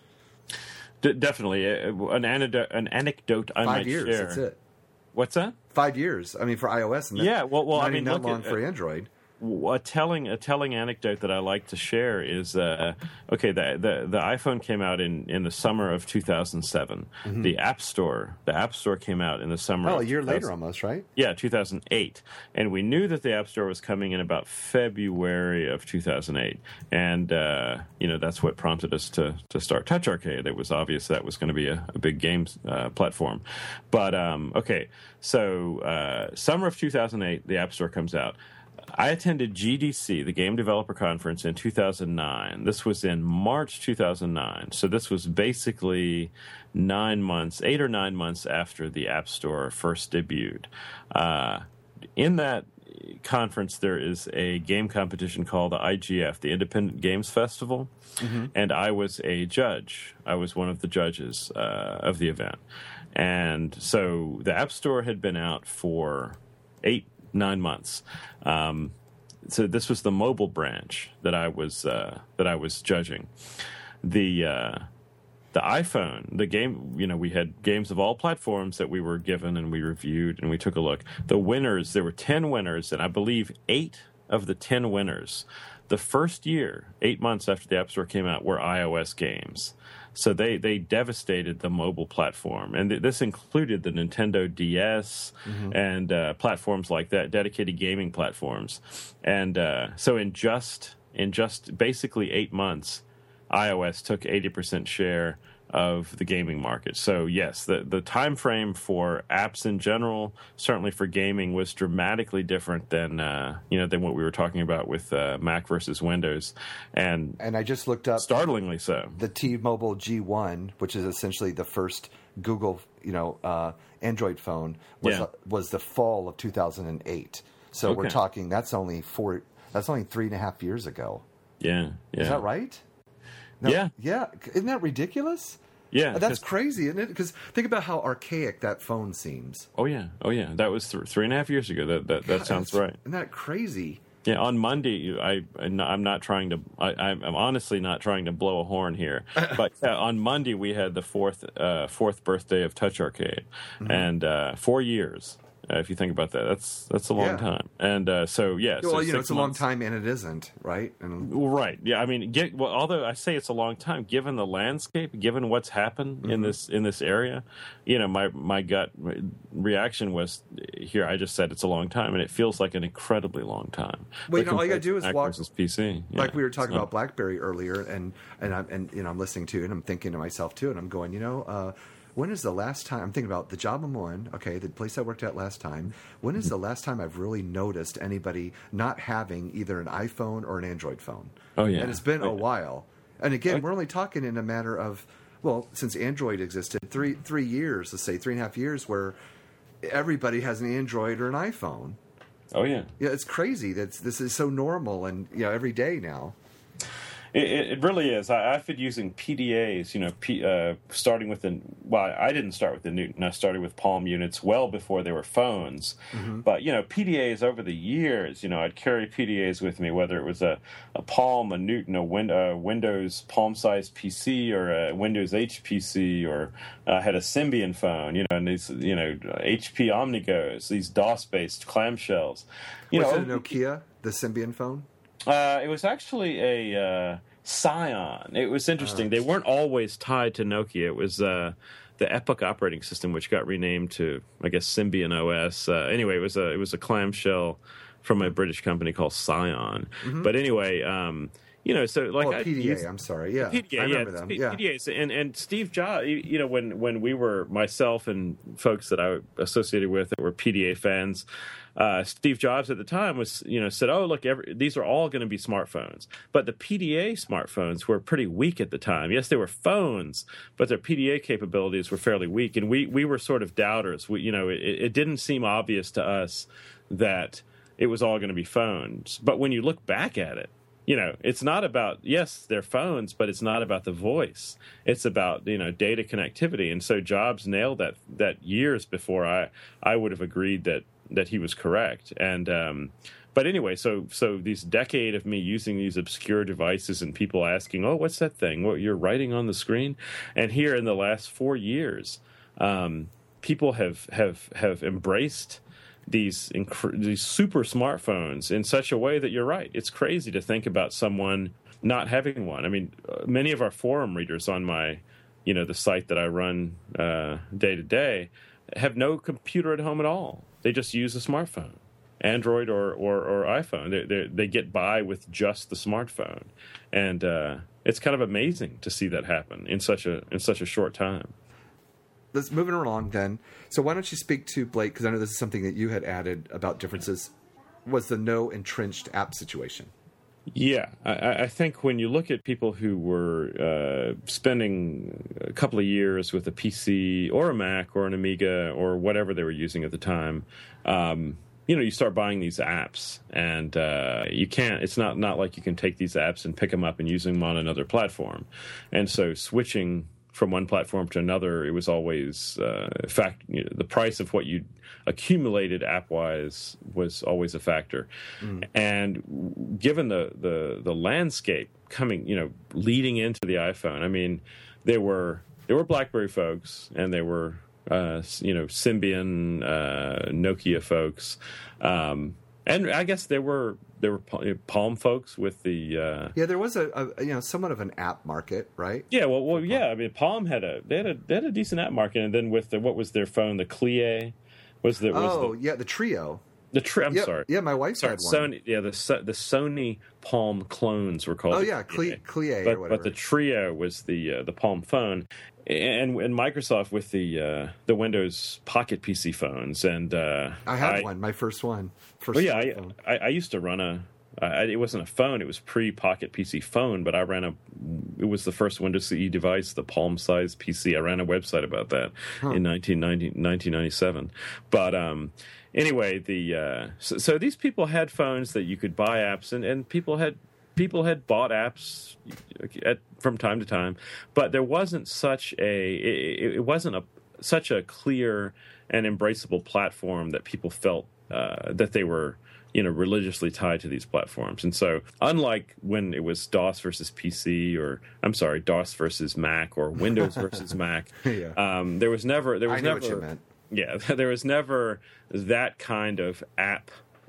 D- definitely, uh, an anecdote. An anecdote I Five might years. share. That's it. What's that? Five years. I mean, for iOS. And yeah. Well, well, not I mean, that look long at, for Android. A telling a telling anecdote that I like to share is uh, okay. The, the the iPhone came out in, in the summer of two thousand seven. Mm-hmm. The App Store the App Store came out in the summer. Oh, of a year later, almost, right? Yeah, two thousand eight, and we knew that the App Store was coming in about February of two thousand eight, and uh, you know that's what prompted us to to start Touch Arcade. It was obvious that was going to be a, a big games uh, platform, but um, okay, so uh, summer of two thousand eight, the App Store comes out. I attended G D C, the Game Developer Conference, in two thousand nine. This was in March two thousand nine. So this was basically nine months, eight or nine months after the App Store first debuted. Uh, in that conference, there is a game competition called the I G F, the Independent Games Festival, mm-hmm. and I was a judge. I was one of the judges uh, of the event. And so the App Store had been out for eight Nine months. Um, so this was the mobile branch that I was uh, that I was judging. The uh, the iPhone, the game. You know, we had games of all platforms that we were given, and we reviewed, and we took a look. The winners. There were ten winners, and I believe eight of the ten winners, the first year, eight months after the App Store came out, were iOS games. So they, they devastated the mobile platform. And th- this included the Nintendo D S mm-hmm. and uh, platforms like that, dedicated gaming platforms. And uh, so in just in just basically eight months, iOS took eighty percent share of the gaming market. So yes, the, the time frame for apps in general, certainly for gaming, was dramatically different than uh, you know than what we were talking about with uh, Mac versus Windows, and and I just looked up startlingly so the T-Mobile G one, which is essentially the first Google you know uh, Android phone, was yeah. uh, was the fall of two thousand eight. So okay. we're talking that's only four that's only three and a half years ago. Yeah, yeah. Is that right? No, Yeah. Yeah. Isn't that ridiculous? Yeah, That's 'cause- crazy, isn't it? Because think about how archaic that phone seems. Oh yeah, oh yeah. That was th- three and a half years ago. That that, that God, sounds that's- right. Isn't that crazy? Yeah, on Monday, I I'm not trying to. I, I'm honestly not trying to blow a horn here, but uh, on Monday we had the fourth uh, fourth birthday of Touch Arcade, Mm-hmm. and uh, four years. Uh, if you think about that, that's that's a long Yeah. time. And uh, so yeah, so Well, you know, six it's a long months- time, and it isn't, right? And Well, right. Yeah. I mean, get, well, although I say it's a long time, given the landscape, given what's happened Mm-hmm. in this in this area, you know, my my gut reaction was here. I just said it's a long time, and it feels like an incredibly long time. Well, you But know, all you compared gotta do to is Mac walk- versus P C. Yeah, like we were talking so- about BlackBerry earlier, and and I'm and you know I'm listening to it, and I'm thinking to myself too, and I'm going, you know, uh, when is the last time I'm thinking about the job I'm on? Okay, the place I worked at last time. When is the last time I've really noticed anybody not having either an iPhone or an Android phone? Oh, yeah. and it's been Oh, a yeah. while. And again, Oh. we're only talking in a matter of well, since Android existed, three three years, let's say three and a half years, where everybody has an Android or an iPhone. Oh yeah. Yeah, it's crazy that this is so normal and you know every day now. It, it it really is. I, I've been using P D As, you know, P, uh, starting with the, well, I didn't start with the Newton. I started with Palm units well before they were phones. Mm-hmm. But, you know, P D As over the years, you know, I'd carry P D As with me, whether it was a, a Palm, a Newton, a win, uh, Windows Palm-sized P C or a Windows H P C, or I uh, had a Symbian phone, you know, and these, you know, H P Omnigos, these DOS-based clamshells. You Was know, it a Nokia, the Symbian phone? Uh, it was actually a uh, Scion. It was interesting. They weren't always tied to Nokia. It was uh, the Epoch operating system, which got renamed to, I guess, Symbian O S. Uh, anyway, it was a it was a clamshell from a British company called Scion. But anyway, um, you know, so like Oh, I P D A. used- I'm sorry. Yeah, P D A, I remember yeah, them. P- Yeah. P D As. And and Steve Jobs, you you know, when when we were myself and folks that I associated with that were P D A fans, uh, Steve Jobs at the time was you know said, oh look, every, these are all going to be smartphones. But the P D A smartphones were pretty weak at the time. Yes, they were phones, but their P D A capabilities were fairly weak, and we we were sort of doubters. We you know it, it didn't seem obvious to us that it was all going to be phones. But when you look back at it, you know, it's not about, yes, they're phones, but it's not about the voice. It's about, you know, data connectivity. And so Jobs nailed that that years before I, I would have agreed that, that he was correct. And um, but anyway, so so these decade of me using these obscure devices and people asking, oh, what's that thing? What you're writing on the screen? And here in the last four years, um, people have have have embraced these inc- these super smartphones in such a way that you're right. It's crazy to think about someone not having one. I mean, uh, many of our forum readers on my, you know, the site that I run uh, day to day have no computer at home at all. They just use a smartphone, Android or or, or iPhone. They, they they get by with just the smartphone, and uh, it's kind of amazing to see that happen in such a in such a short time. Let's moving along then. So why don't you speak to Blake? Because I know this is something that you had added about differences. Was the no entrenched app situation? Yeah, I, I think when you look at people who were uh, spending a couple of years with a P C or a Mac or an Amiga or whatever they were using at the time, um, you know, you start buying these apps, and uh, you can't. It's not not like you can take these apps and pick them up and use them on another platform, and so switching from one platform to another, it was always uh, fact. You know, the price of what you accumulated app-wise was always a factor. Mm. And given the, the the landscape coming, you know, leading into the iPhone, I mean, there were there were BlackBerry folks, and there were uh, you know Symbian, uh, Nokia folks, um, and I guess there were. There were Palm folks with the uh, yeah. There was a, a you know somewhat of an app market, right? Yeah, well, well, yeah. I mean, Palm had a they had a they had a decent app market, and then with the what was their phone, the Clie, was the was oh the, yeah, the Trio. The tri- I'm yep. sorry, yeah. My wife sorry, had one. Sony, yeah, the the Sony Palm clones were called. Oh yeah, Clie, Clie but, or whatever. But the Trio was the uh, the Palm phone. And, and Microsoft with the uh, the Windows Pocket P C phones, and uh, I had I, one, my first one. First well, yeah, I, I, I used to run a. Uh, it wasn't a phone; it was pre-Pocket P C phone. But I ran a. It was the first Windows C E device, the palm-sized P C. I ran a website about that huh. in nineteen ninety-seven. But um, anyway, the uh, so, so these people had phones that you could buy apps, and, and people had people had bought apps at, from time to time, but there wasn't such a it, it wasn't a such a clear and embraceable platform that people felt uh, that they were, you know, religiously tied to these platforms. And so, unlike when it was DOS versus P C, or I'm sorry, DOS versus Mac, or Windows versus Mac, yeah. um, there was never there was I know never what you meant. yeah there was never that kind of app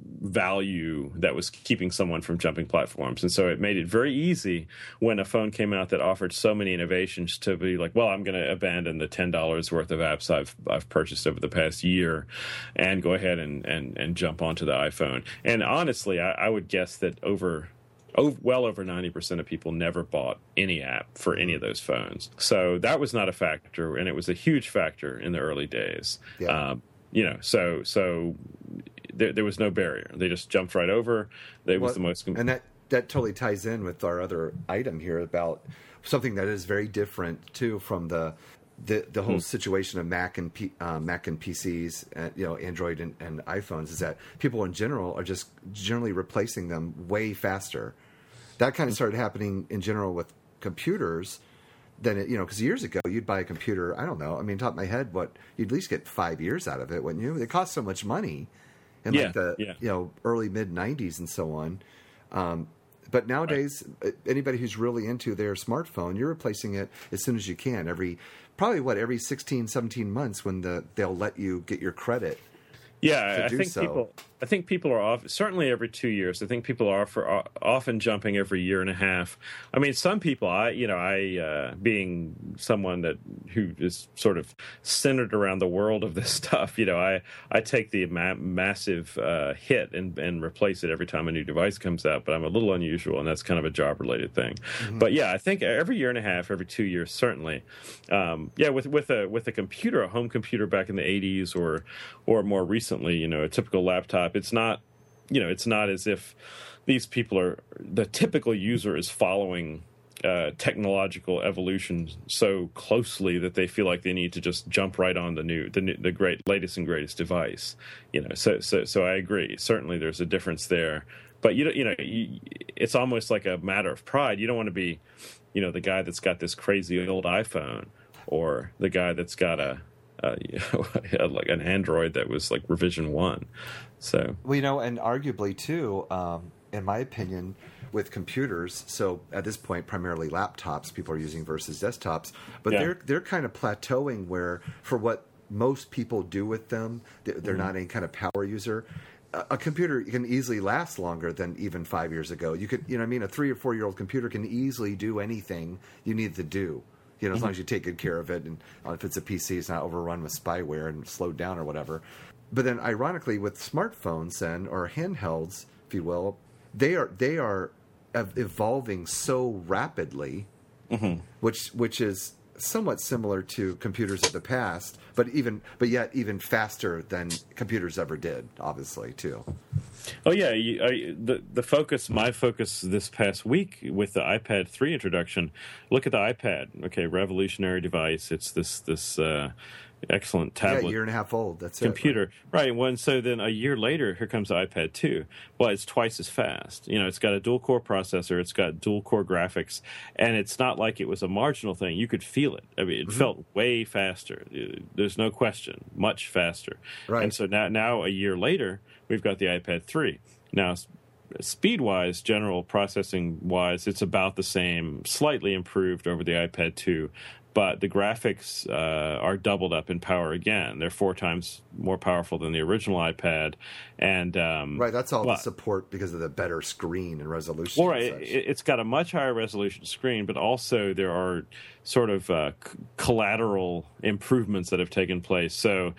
value that was keeping someone from jumping platforms. And so it made it very easy when a phone came out that offered so many innovations to be like, well, I'm going to abandon the ten dollars worth of apps I've I've purchased over the past year and go ahead and, and, and jump onto the iPhone. And honestly, I, I would guess that over Oh, well over ninety percent of people never bought any app for any of those phones. So that was not a factor, and it was a huge factor in the early days. Yeah. Um, you know, so so there, there was no barrier. They just jumped right over. It was Well, the most... and that, that totally ties in with our other item here about something that is very different, too, from the the, the whole Hmm. situation of Mac and P, uh, Mac and P Cs, uh, you know, Android and, and iPhones, is that people in general are just generally replacing them way faster. That kind of started happening in general with computers. Then it, you know, because years ago you'd buy a computer. I don't know. I mean, top of my head, what you'd at least get five years out of it, wouldn't you? It cost so much money in Yeah, like the yeah. you know early mid nineties and so on. Um, but nowadays, anybody who's really into their smartphone, you're replacing it as soon as you can. Every probably what every sixteen, seventeen months when the they'll let you get your credit. Yeah, to I do think so. people. I think people are off. Certainly, every two years. I think people are for, often jumping every year and a half. I mean, some people. I, you know, I uh, being someone that who is sort of centered around the world of this stuff. You know, I I take the ma- massive uh, hit and and replace it every time a new device comes out. But I'm a little unusual, and that's kind of a job related thing. Mm-hmm. But yeah, I think every year and a half, every two years, certainly. Um, yeah, with with a with a computer, a home computer back in the eighties, or or more recently, you know, a typical laptop. It's not, you know, it's not as if these people are, the typical user is following uh, technological evolution so closely that they feel like they need to just jump right on the new, the new, the great latest and greatest device. You know, so so so I agree. Certainly, there's a difference there. But you you know, you, it's almost like a matter of pride. You don't want to be, you know, the guy that's got this crazy old iPhone, or the guy that's got a Uh, you know, like an Android that was like revision one. So, well, you know, and arguably too, um, in my opinion, with computers. So at this point, primarily laptops people are using versus desktops, but Yeah. they're they're kind of plateauing where for what most people do with them, they're Mm-hmm. not any kind of power user. A, a computer can easily last longer than even five years ago. You could, you know, what I mean, a three or four year old computer can easily do anything you need to do. You know, as long as you take good care of it, and uh, if it's a P C, it's not overrun with spyware and slowed down or whatever. But then, ironically, with smartphones then, or handhelds, if you will, they are they are ev- evolving so rapidly, mm-hmm. which which is somewhat similar to computers of the past, but even but yet even faster than computers ever did, obviously too. Oh yeah, you, I, the the focus, my focus this past week with the iPad three introduction. Look at the iPad. Okay, revolutionary device. It's this this uh, excellent tablet. Yeah, a year and a half old. That's computer, it. Right? right? When so then a year later, here comes the iPad two. Well, it's twice as fast. You know, it's got a dual core processor. It's got dual core graphics, and it's not like it was a marginal thing. You could feel it. I mean, it mm-hmm. felt way faster. There's no question, much faster. Right. And so now, now a year later, we've got the iPad three. Now, speed-wise, general processing-wise, it's about the same, slightly improved over the iPad two. But the graphics uh, are doubled up in power again. They're four times more powerful than the original iPad, and um, right. That's all well, the support because of the better screen and resolution. Well, right, it, it's got a much higher resolution screen, but also there are sort of uh, c- collateral improvements that have taken place. So,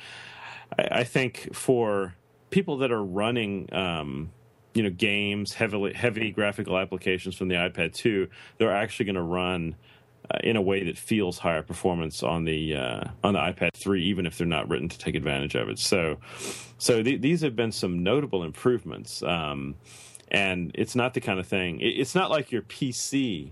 I, I think for people that are running, um, you know, games, heavily heavy graphical applications from the iPad two, they're actually going to run Uh, in a way that feels higher performance on the uh, on the iPad three, even if they're not written to take advantage of it. So, so th- these have been some notable improvements, um, and it's not the kind of thing. It, it's not like your P C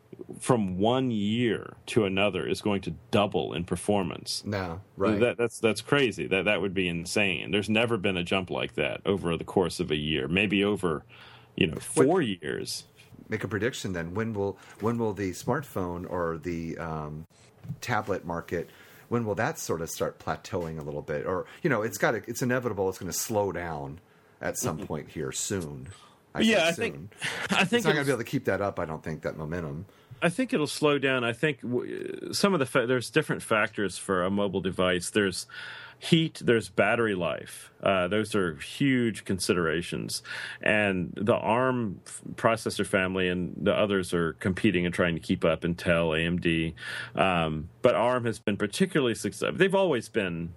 from one year to another is going to double in performance. No, right? That, that's that's crazy. That that would be insane. There's never been a jump like that over the course of a year. Maybe over, you know, four what, years. make a prediction. Then when will when will the smartphone or the um, tablet market, when will that sort of start plateauing a little bit? Or you know, it's got to, it's inevitable. It's going to slow down at some mm-hmm. point here soon. I yeah, I soon. think I think it's not going to be able to keep that up. I don't think that momentum. I think it'll slow down. I think w- some of the fa- there's different factors for a mobile device. There's heat, there's battery life. Uh, those are huge considerations. And the ARM processor family and the others are competing and trying to keep up, Intel, A M D. Um, but ARM has been particularly successful. They've always been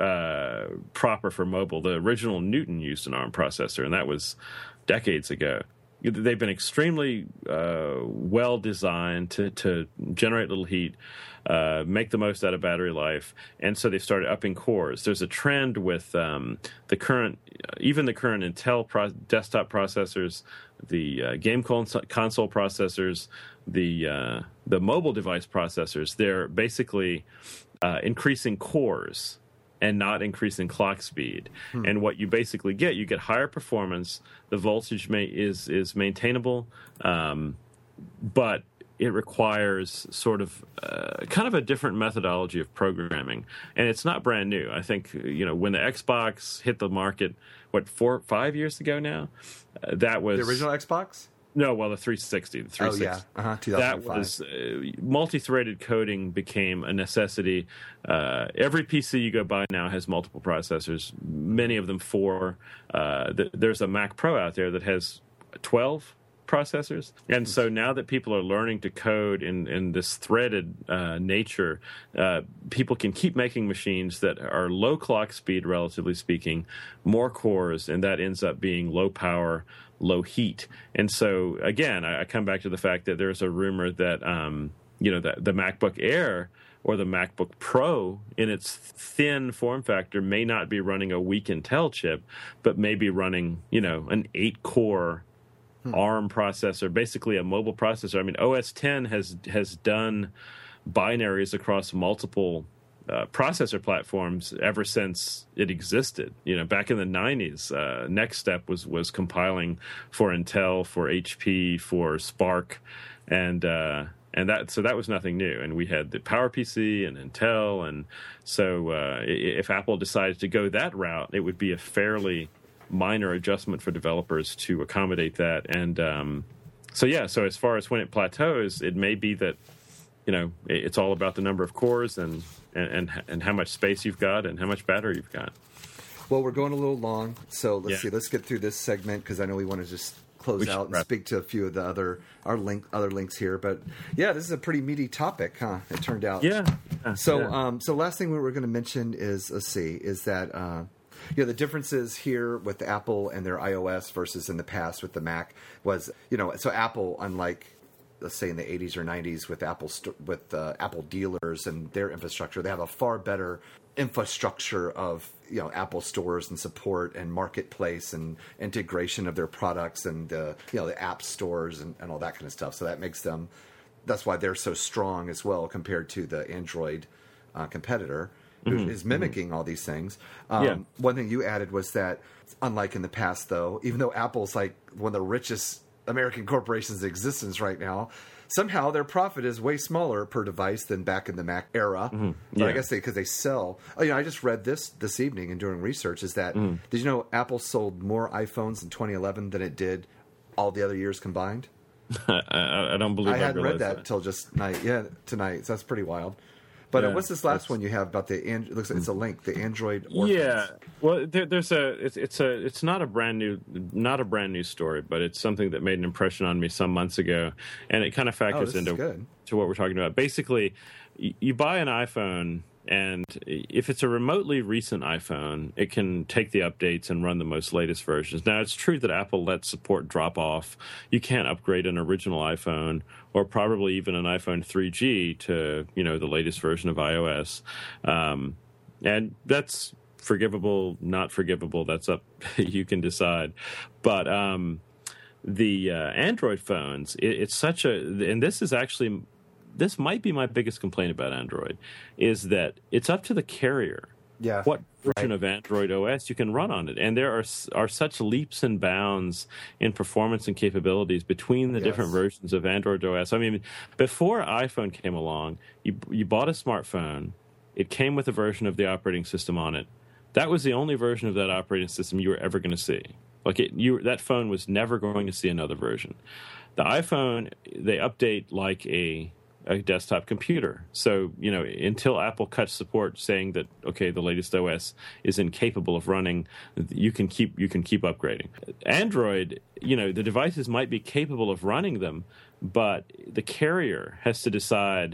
uh, proper for mobile. The original Newton used an ARM processor, and that was decades ago. They've been extremely uh, well designed to, to generate little heat, uh, make the most out of battery life, and so they've started upping cores. There's a trend with um, the current, even the current Intel pro- desktop processors, the uh, game cons- console processors, the uh, the mobile device processors. They're basically uh, increasing cores and not increasing clock speed. Hmm. And what you basically get, you get higher performance. The voltage may, is is maintainable, um, but it requires sort of uh, kind of a different methodology of programming. And it's not brand new. I think, you know, when the Xbox hit the market, what, four, five years ago now, uh, that was... The original Xbox? No, well, the three sixty. The three sixty. Oh, yeah. Uh-huh, two That thousand five. was uh, multi-threaded coding became a necessity. Uh, every P C you go buy now has multiple processors, many of them four. Uh, th- there's a Mac Pro out there that has twelve processors. And so now that people are learning to code in, in this threaded uh, nature, uh, people can keep making machines that are low clock speed, relatively speaking, more cores, and that ends up being low power, low heat. And so, again, I, I come back to the fact that there's a rumor that, um, you know, that the MacBook Air or the MacBook Pro in its thin form factor may not be running a weak Intel chip, but may be running, you know, an eight-core hmm. ARM processor, basically a mobile processor. I mean, O S ten has has done binaries across multiple Uh, processor platforms ever since it existed. You know, back in the nineties, uh, Next Step was was compiling for Intel, for H P, for SPARC, and uh, and that so that was nothing new. And we had the PowerPC and Intel, and so uh, if Apple decided to go that route, it would be a fairly minor adjustment for developers to accommodate that. And um, so yeah, so as far as when it plateaus, it may be that, you know, it's all about the number of cores and, and, and, and how much space you've got and how much battery you've got. Well, we're going a little long, so let's yeah. see. Let's get through this segment because I know we want to just close we out and speak to a few of the other our link other links here. But yeah, this is a pretty meaty topic, huh? It turned out. Yeah. yeah. So, yeah. um, so last thing we were going to mention is let's see, is that uh, you know, the differences here with Apple and their iOS versus in the past with the Mac was, you know, so Apple, unlike, let's say in the eighties or nineties with Apple st- with uh, Apple dealers and their infrastructure, they have a far better infrastructure of, you know, Apple stores and support and marketplace and integration of their products and the, you know, the app stores and, and all that kind of stuff. So that makes them, that's why they're so strong as well compared to the Android uh, competitor who mm-hmm. is mimicking mm-hmm. all these things. Um, yeah. One thing you added was that, unlike in the past, though, even though Apple's like one of the richest American corporations in existence right now, somehow their profit is way smaller per device than back in the Mac era. Mm-hmm. But yeah. I guess they, because they sell. Oh, you know, I just read this this evening and doing research is that, mm. did you know Apple sold more iPhones in twenty eleven than it did all the other years combined? I, I don't believe I, I hadn't read that that until just night. Yeah, tonight. So that's pretty wild. But yeah, uh, what's this last one you have about the? And- it looks like it's a link. The Android orphans. Yeah, well, there, there's a. It's, it's a. It's not a brand new, not a brand new story, but it's something that made an impression on me some months ago, and it kind of factors oh, into to what we're talking about. Basically, you, you buy an iPhone, and if it's a remotely recent iPhone, it can take the updates and run the most latest versions. Now, it's true that Apple lets support drop off. You can't upgrade an original iPhone or probably even an iPhone three G to, you know, the latest version of iOS. Um, and that's forgivable, not forgivable. That's up. You can decide. But um, the uh, Android phones, it, it's such a, and this is actually, this might be my biggest complaint about Android, is that it's up to the carrier. Yeah. What version Right. of Android O S you can run on it, and there are are such leaps and bounds in performance and capabilities between the Yes. different versions of Android O S. I mean, before iPhone came along, you you bought a smartphone, it came with a version of the operating system on it. That was the only version of that operating system you were ever going to see. Like it, you that phone was never going to see another version. The iPhone, they update like a a desktop computer. So, you know, until Apple cuts support saying that, okay, the latest O S is incapable of running, you can keep you can keep upgrading. Android, you know, the devices might be capable of running them, but the carrier has to decide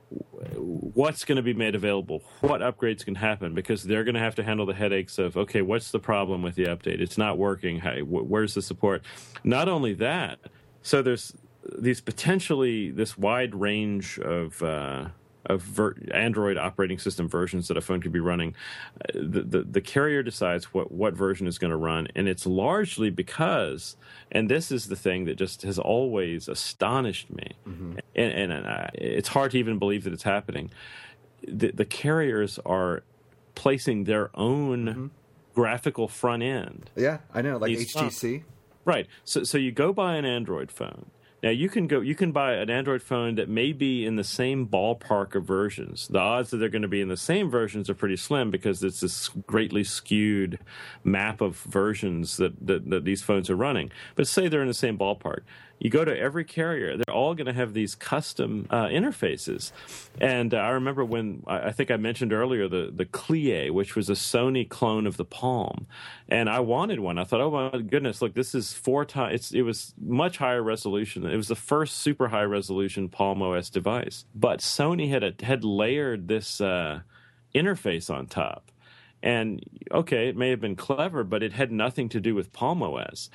what's going to be made available, what upgrades can happen, because they're going to have to handle the headaches of, okay, what's the problem with the update? It's not working. How, where's the support? Not only that, so there's these potentially this wide range of uh, of ver- Android operating system versions that a phone could be running. Uh, the, the the carrier decides what what version is going to run, and it's largely because, and this is the thing that just has always astonished me, mm-hmm. and, and, and uh, it's hard to even believe that it's happening. The, the carriers are placing their own mm-hmm. graphical front end. Yeah, I know, like These H T C. phones. Right. So so you go buy an Android phone. Now you can go. You can buy an Android phone that may be in the same ballpark of versions. The odds that they're going to be in the same versions are pretty slim because it's this greatly skewed map of versions that, that, that these phones are running. But say they're in the same ballpark. You go to every carrier; they're all going to have these custom uh, interfaces. And uh, I remember when I, I think I mentioned earlier the the Clie, which was a Sony clone of the Palm, and I wanted one. I thought, oh my goodness, look, this is four times. It's it was much higher resolution. It was the first super high resolution Palm O S device, but Sony had a, had layered this uh, interface on top. And, okay, it may have been clever, but it had nothing to do with Palm O S.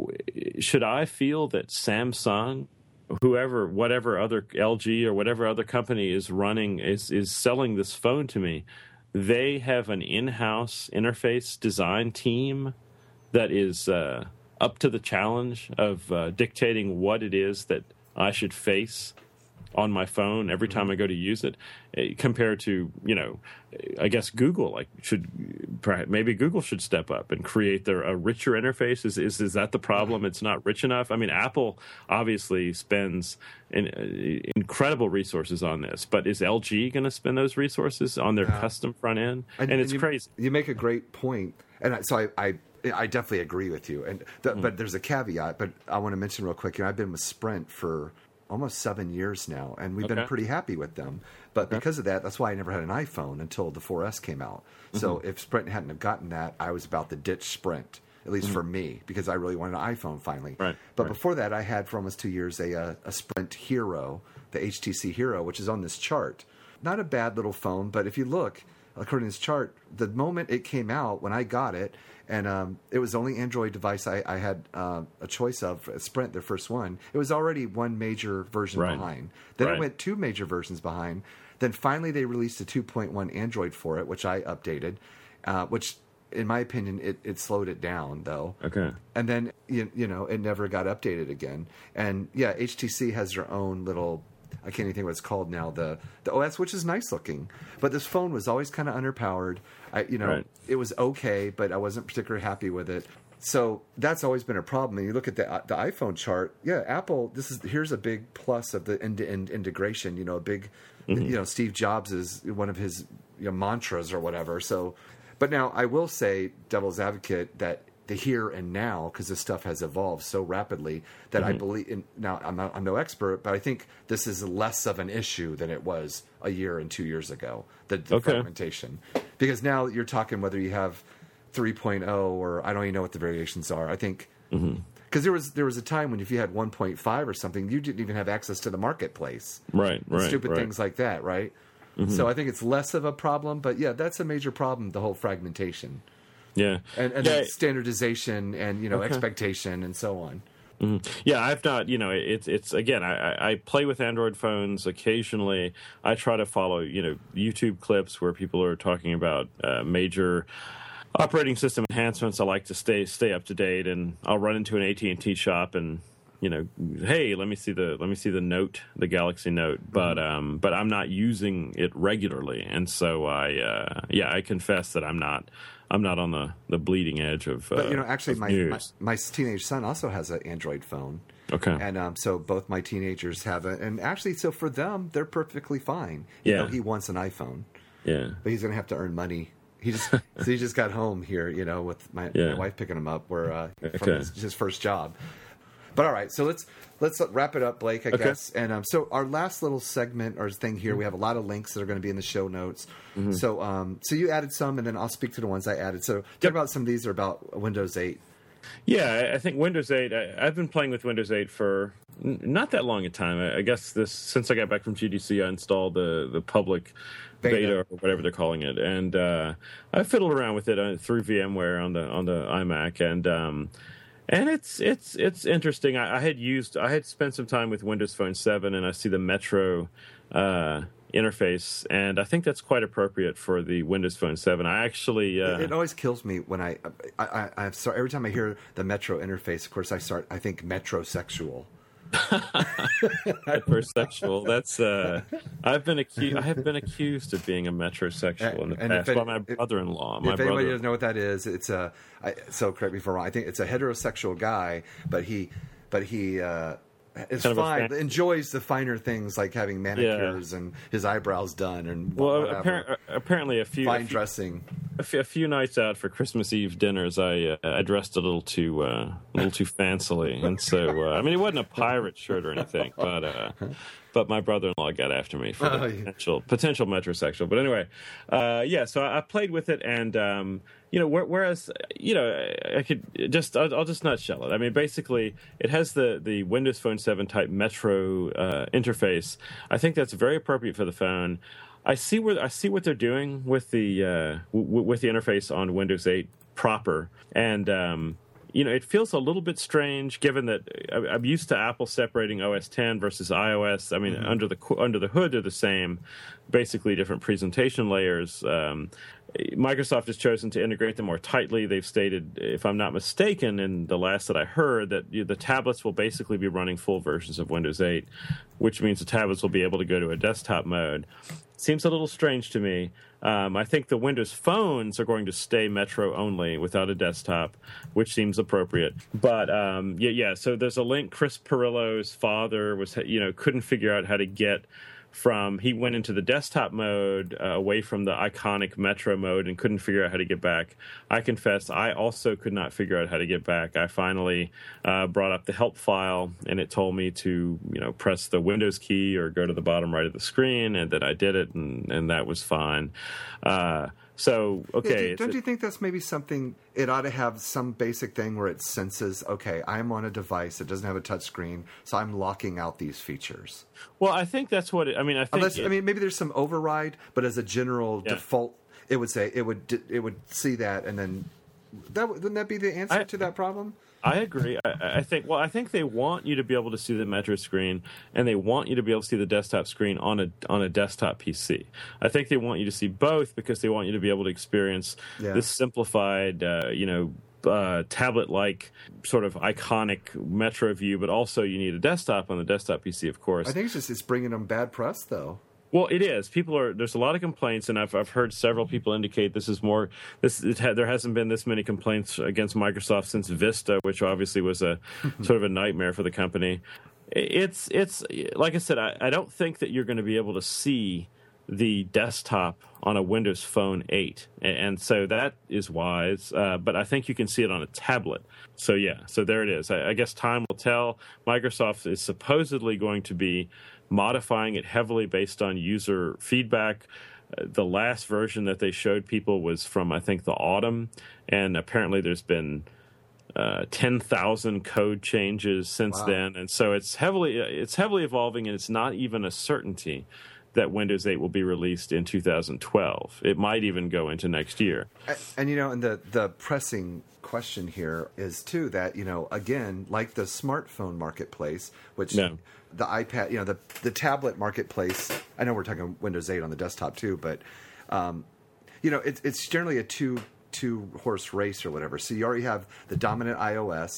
Should I feel that Samsung, whoever, whatever other L G or whatever other company is running, is, is selling this phone to me, they have an in-house interface design team that is uh, up to the challenge of uh, dictating what it is that I should face on my phone every time I go to use it, compared to, you know, I guess Google, like should perhaps maybe Google should step up and create their a richer interface. Is is is that the problem? It's not rich enough. I mean, Apple obviously spends in, uh, incredible resources on this, but is L G going to spend those resources on their yeah. custom front end? And, and it's and you, crazy. You make a great point, and I, so I. I I definitely agree with you, and the, mm. but there's a caveat. But I want to mention real quick. You know, I've been with Sprint for almost seven years now, and we've okay. been pretty happy with them. But okay. because of that, that's why I never had an iPhone until the four S came out. Mm-hmm. So if Sprint hadn't have gotten that, I was about to ditch Sprint, at least mm-hmm. for me, because I really wanted an iPhone finally. Right. But right. before that, I had for almost two years a, a, a Sprint Hero, the H T C Hero, which is on this chart. Not a bad little phone, but if you look, according to this chart, the moment it came out, when I got it, and um, it was the only Android device I, I had uh, a choice of, Sprint, their first one. It was already one major version right. behind. Then right. it went two major versions behind. Then finally they released a two point one Android for it, which I updated, uh, which in my opinion, it, it slowed it down, though. Okay. And then, you, you know, it never got updated again. And, yeah, H T C has their own little... I can't even think what it's called now, the the O S, which is nice looking. But this phone was always kind of underpowered. I, you know, right. It was okay, but I wasn't particularly happy with it. So that's always been a problem. And you look at the the iPhone chart, yeah, Apple, this is here's a big plus of the end-to-end integration, you know, a big, mm-hmm. you know, Steve Jobs is one of his you know, mantras or whatever. So, but now I will say, devil's advocate, that the here and now, because this stuff has evolved so rapidly that mm-hmm. I believe in, now I'm not, I'm no expert, but I think this is less of an issue than it was a year and two years ago, the, the okay. fragmentation. Because now you're talking whether you have three point oh or I don't even know what the variations are. I think because mm-hmm. there was there was a time when if you had one point five or something, you didn't even have access to the marketplace. Right, right. Stupid right. things like that, right? Mm-hmm. So I think it's less of a problem, but yeah, that's a major problem, the whole fragmentation. Yeah, and, and yeah. standardization and you know okay. expectation and so on. Mm-hmm. Yeah, I've not. You know, it's it's again. I, I play with Android phones occasionally. I try to follow you know YouTube clips where people are talking about uh, major operating system enhancements. I like to stay stay up to date, and I'll run into an A T and T shop and you know, hey, let me see the let me see the Note, the Galaxy Note, but Mm-hmm. um, but I'm not using it regularly, and so I uh, yeah, I confess that I'm not I'm not on the, the bleeding edge of. Uh, But you know, actually, of my, my news. my teenage son also has an Android phone. Okay. And um, so both my teenagers have it, and actually, so for them, they're perfectly fine. You Yeah. know, he wants an iPhone, yeah. but he's going to have to earn money. He just so he just got home here, you know, with my, Yeah. my wife picking him up, where uh, from Okay. his, his first job. But all right, so let's let's wrap it up, Blake. I Okay. guess. And um, so our last little segment or thing here, we have a lot of links that are going to be in the show notes. Mm-hmm. So um, so you added some, and then I'll speak to the ones I added. So talk about some of these are about Windows eight. Yeah, I- I think Windows eight. I, I've been playing with Windows eight for n- not that long a time. I, I guess this since I got back from G D C, I installed the the public Beta. beta, or whatever they're calling it, and uh, I fiddled around with it uh, through VMware on the on the iMac, and um, and it's it's it's interesting. I, I had used I had spent some time with Windows Phone seven, and I see the Metro uh, interface, and I think that's quite appropriate for the Windows Phone seven. I actually uh, It, it always kills me when I, I, I, I sorry, every time I hear the Metro interface. Of course, I start. I think metrosexual. Hypersexual. That's uh, I've been accused. I have been accused of being a metrosexual in the And if past it- by my if- brother-in-law. My if anybody brother. doesn't know what that is, it's a. I, so correct me if I'm wrong. I think it's a heterosexual guy, but he, but he uh, is Kind of a fine. fan- Enjoys the finer things like having manicures and his eyebrows done and Well, whatever. appar- apparently, a few, a fine few dressing. a few, a few nights out for Christmas Eve dinners, I uh, I dressed a little too uh, a little too fancily, and so uh, I mean it wasn't a pirate shirt or anything, but uh, but my brother-in-law got after me for the Oh, yeah. potential potential metrosexual. But anyway, uh, yeah, so I, I played with it, and um, you know, wh- whereas you know I, I could just I'll, I'll just nutshell it. I mean, basically, it has the the Windows Phone seven type Metro uh, interface. I think that's very appropriate for the phone. I see where I see what they're doing with the uh, w- with the interface on Windows eight proper, and um, you know it feels a little bit strange given that I- I'm used to Apple separating O S ten versus iOS. I mean, Mm-hmm. under the co- under the hood they're the same, basically different presentation layers. Um, Microsoft has chosen to integrate them more tightly. They've stated, if I'm not mistaken, in the last that I heard, that you know, the tablets will basically be running full versions of Windows eight, which means the tablets will be able to go to a desktop mode. Seems a little strange to me. Um, I think the Windows phones are going to stay Metro only without a desktop, which seems appropriate. But um, yeah, yeah. So there's a link. Chris Perillo's father was, you know, couldn't figure out how to get from. He went into the desktop mode uh, away from the iconic Metro mode and couldn't figure out how to get back. I confess, I also could not figure out how to get back. I finally uh, brought up the help file, and it told me to, you know, press the Windows key or go to the bottom right of the screen, and then I did it, and, and that was fine. Uh, so, okay. Yeah, do- it's don't a- you think that's maybe something? It ought to have some basic thing where it senses, okay, I'm on a device that doesn't have a touch screen, so I'm locking out these features. well, I think that's what it, I mean, I think. Unless, it- I mean, maybe there's some override, but as a general Yeah. default, it would say it would d- it would see that, and then that would- wouldn't that be the answer I- to that problem? I agree. I, I think. Well, I think they want you to be able to see the Metro screen, and they want you to be able to see the desktop screen on a on a desktop P C. I think they want you to see both because they want you to be able to experience Yeah. this simplified, uh, you know, uh, tablet-like sort of iconic Metro view. But also, you need a desktop on the desktop P C, of course. I think it's just it's bringing them bad press, though. Well, it is. People are. There's a lot of complaints, and I've I've heard several people indicate this is more. This it ha, there hasn't been this many complaints against Microsoft since Vista, which obviously was a sort of a nightmare for the company. It's it's like I said. I, I don't think that you're going to be able to see the desktop on a Windows Phone eight, and, and so that is wise. Uh, but I think you can see it on a tablet. So yeah, so there it is. I, I guess time will tell. Microsoft is supposedly going to be modifying it heavily based on user feedback. Uh, the last version that they showed people was from, I think, the autumn, and apparently there's been uh, ten thousand code changes since Wow. then, and so it's heavily it's heavily evolving, and it's not even a certainty that Windows eight will be released in two thousand twelve. It might even go into next year. And, and you know, and the the pressing question here is too that you know again, like the smartphone marketplace, which No. the iPad, you know, the the tablet marketplace. I know we're talking Windows eight on the desktop too, but um, you know, it's it's generally a two two horse race or whatever. So you already have the dominant iOS,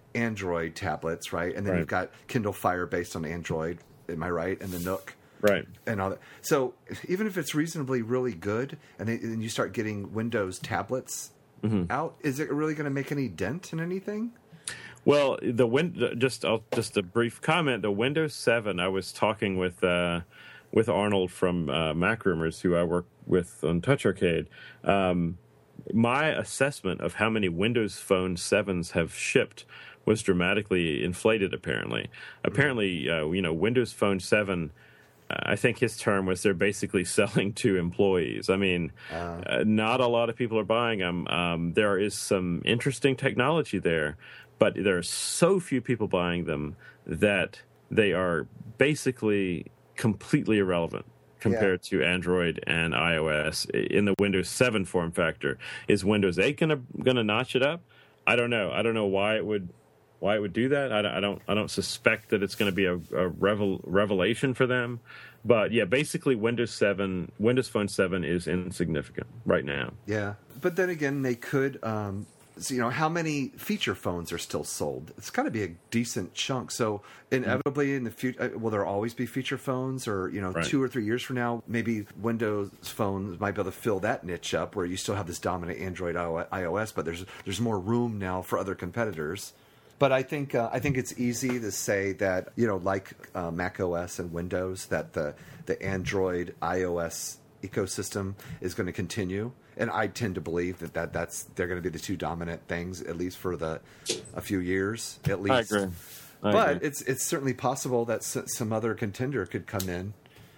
Android tablets, right? And then Right. you've got Kindle Fire based on Android. Am I right? And the Nook. Right. And all that. So even if it's reasonably really good, and, they, and you start getting Windows tablets Mm-hmm. out, is it really going to make any dent in anything? Well, the win- just I'll, just a brief comment. The Windows seven. I was talking with uh, with Arnold from uh, Mac Rumors, who I work with on Touch Arcade. Um, my assessment of how many Windows Phone sevens have shipped was dramatically inflated. Apparently, apparently, uh, you know, Windows Phone seven. I think his term was they're basically selling to employees. I mean, uh, uh, not a lot of people are buying them. Um, there is some interesting technology there, but there are so few people buying them that they are basically completely irrelevant compared yeah. to Android and iOS in the Windows seven form factor. Is Windows eight going to going to notch it up? I don't know. I don't know why it would. Why it would do that? I don't. I don't, I don't suspect that it's going to be a, a revel, revelation for them, but yeah, basically Windows seven, Windows Phone seven is insignificant right now. Yeah, but then again, they could. Um, so, you know, how many feature phones are still sold? It's got to be a decent chunk. So inevitably, in the future, will there always be feature phones? Or you know, Right. two or three years from now, maybe Windows phones might be able to fill that niche up, where you still have this dominant Android iOS, but there's there's more room now for other competitors. But I think uh, I think it's easy to say that, you know, like uh, Mac O S and Windows, that the the Android iOS ecosystem is going to continue, and I tend to believe that, that that's they're going to be the two dominant things, at least for the a few years at least. I agree. I but agree. it's it's certainly possible that s- some other contender could come in.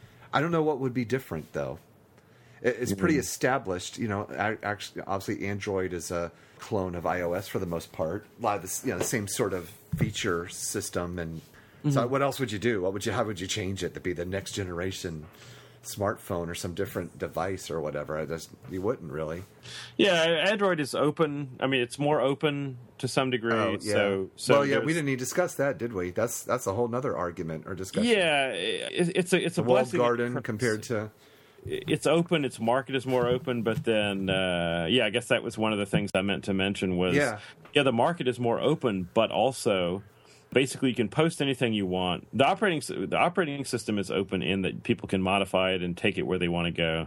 I don't know what would be different though. It, it's pretty Mm-hmm. established, you know. Actually, obviously, Android is a clone of iOS for the most part. A lot of this, you know, the same sort of feature system. And Mm-hmm. so, what else would you do? What would you? How would you change it to be the next generation smartphone or some different device or whatever? I just you wouldn't really. Yeah, Android is open. I mean, it's more open to some degree. Oh, yeah. So, so well, yeah, there's- we didn't even discuss that, did we? That's that's a whole nother argument or discussion. Yeah, it, it's a it's a the walled blessing garden compared to. It's open. Its market is more open, but then, uh, yeah, I guess that was one of the things I meant to mention was, Yeah. yeah, the market is more open, but also, basically, you can post anything you want. The operating the operating system is open in that people can modify it and take it where they want to go.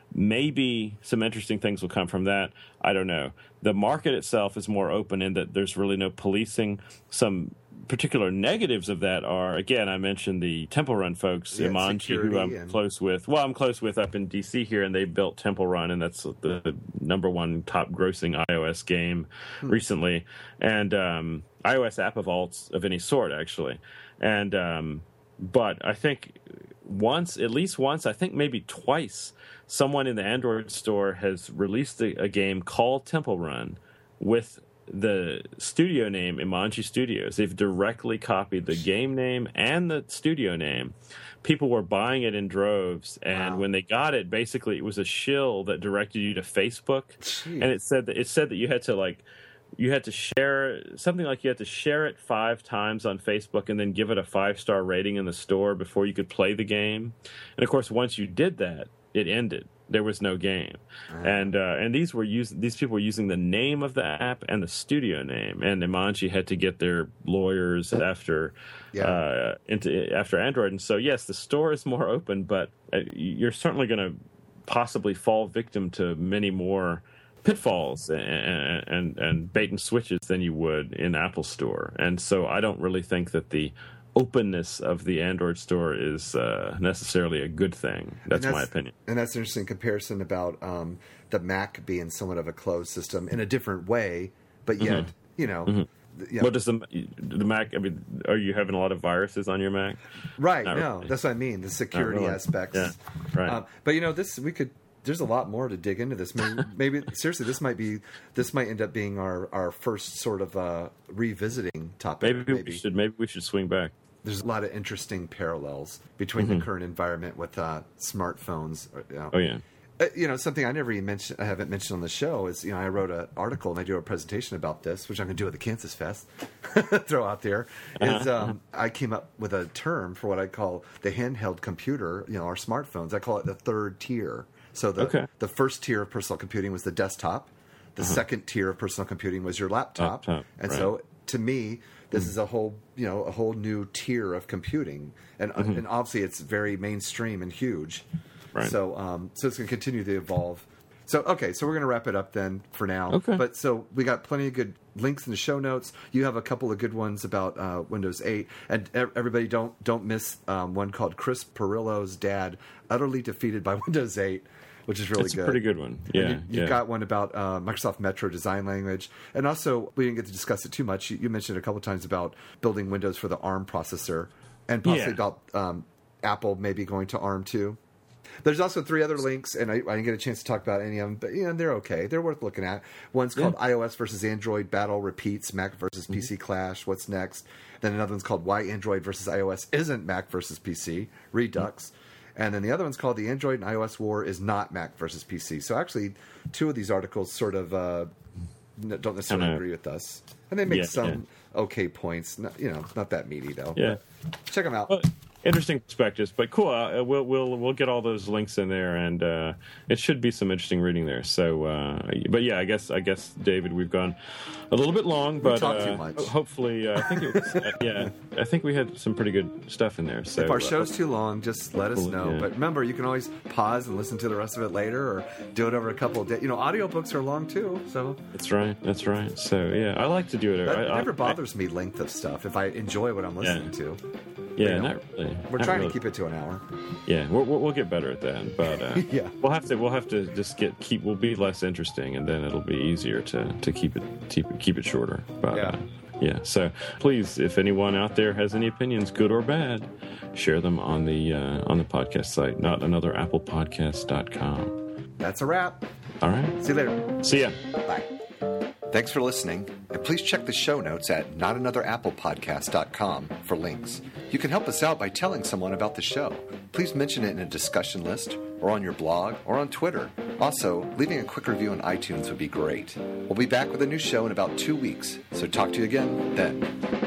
Maybe some interesting things will come from that. I don't know. The market itself is more open in that there's really no policing. Some particular negatives of that are, again, I mentioned the Temple Run folks, Yeah, Imanji, who security I'm and- close with. Well, I'm close with up in D C here, and they built Temple Run, and that's the number one top grossing iOS game Hmm. recently, and um, iOS app of vaults of any sort, actually. And um, but I think once, at least once, I think maybe twice, someone in the Android store has released a, a game called Temple Run with the studio name Imanji Studios. They've directly copied the game name and the studio name. People were buying it in droves, and Wow. when they got it, basically it was a shill that directed you to Facebook, Jeez. and it said that it said that you had to like you had to share something like you had to share it five times on Facebook and then give it a five star rating in the store before you could play the game. And of course, once you did that, it ended. There was no game, and uh, and these were using these people were using the name of the app and the studio name, and Imanji had to get their lawyers after Yeah. uh, into after Android, and so yes, the store is more open, but uh, you're certainly going to possibly fall victim to many more pitfalls and, and and bait and switches than you would in Apple Store, and so I don't really think that the openness of the Android store is uh, necessarily a good thing. That's, And my opinion. And that's an interesting comparison about um, the Mac being somewhat of a closed system in a different way, but yet, you know, th- you know, What does the the Mac? I mean, are you having a lot of viruses on your Mac? right? Not No, really. that's what I mean. The security really. aspects. Yeah, right. Um, but you know, this we could. There's a lot more to dig into this. Maybe, maybe seriously, this might be this might end up being our, our first sort of uh, revisiting topic. Maybe, we should. Maybe we should swing back. There's a lot of interesting parallels between the current environment with uh, smartphones. You know. Oh yeah. Uh, you know, something I never even mentioned, I haven't mentioned on the show is, you know, I wrote an article and I do a presentation about this, which I'm going to do at the Kansas Fest, throw out there, is um, I came up with a term for what I call the handheld computer, you know, our smartphones. I call it the third tier. So the, Okay. the first tier of personal computing was the desktop. The second tier of personal computing was your laptop. Laptop, and right. so to me, this mm. is a whole, you know, a whole new tier of computing, and mm-hmm. and obviously it's very mainstream and huge. Right. So, um, so it's going to continue to evolve. So, okay, so we're going to wrap it up then for now. Okay. But so we got plenty of good links in the show notes. You have a couple of good ones about uh, Windows eight, and everybody don't don't miss um, one called Chris Perillo's Dad Utterly Defeated by Windows eight, which is really That's good. A pretty good one. Yeah. You, you've yeah. got one about uh, Microsoft Metro design language, and also we didn't get to discuss it too much. You, you mentioned a couple of times about building Windows for the ARM processor, and possibly yeah. about um, Apple maybe going to ARM too. There's also three other links, and I, I didn't get a chance to talk about any of them, but you know, they're okay. They're worth looking at. One's called yeah. iOS versus Android Battle Repeats, Mac versus mm-hmm. P C Clash, What's Next? Then another one's called Why Android versus iOS Isn't Mac versus P C, Redux. Mm-hmm. And then the other one's called The Android and iOS War Is Not Mac versus P C. So actually, two of these articles sort of uh, don't necessarily uh-huh. agree with us. And they make yeah, some yeah. okay points. Not, you know, not that meaty, though. Yeah. But check them out. Well, interesting perspectives, but cool. Uh, we'll we'll we'll get all those links in there, and uh, it should be some interesting reading there. So, uh, but yeah, I guess I guess David, we've gone a little bit long, but we talked uh, too much. Hopefully, uh, I think it was, uh, yeah, I think we had some pretty good stuff in there. So if our uh, show's too long, just let us know. Yeah. But remember, you can always pause and listen to the rest of it later, or do it over a couple of days. You know, audiobooks are long too, so that's right. That's right. So yeah, I like to do it. That I, never I, bothers I, me length of stuff if I enjoy what I'm listening yeah. to. Yeah, you know, not really. We're not trying really. to keep it to an hour. Yeah, we'll, we'll get better at that, but uh, yeah, we'll have to we'll have to just get keep we'll be less interesting, and then it'll be easier to, to keep it keep it keep it shorter. But yeah. Uh, yeah, so please, if anyone out there has any opinions, good or bad, share them on the uh, on the podcast site, not another apple podcast dot com. That's a wrap. All right. See you later. See ya. Bye. Thanks for listening, and please check the show notes at not another apple podcast dot com for links. You can help us out by telling someone about the show. Please mention it in a discussion list, or on your blog, or on Twitter. Also, leaving a quick review on iTunes would be great. We'll be back with a new show in about two weeks, so talk to you again then.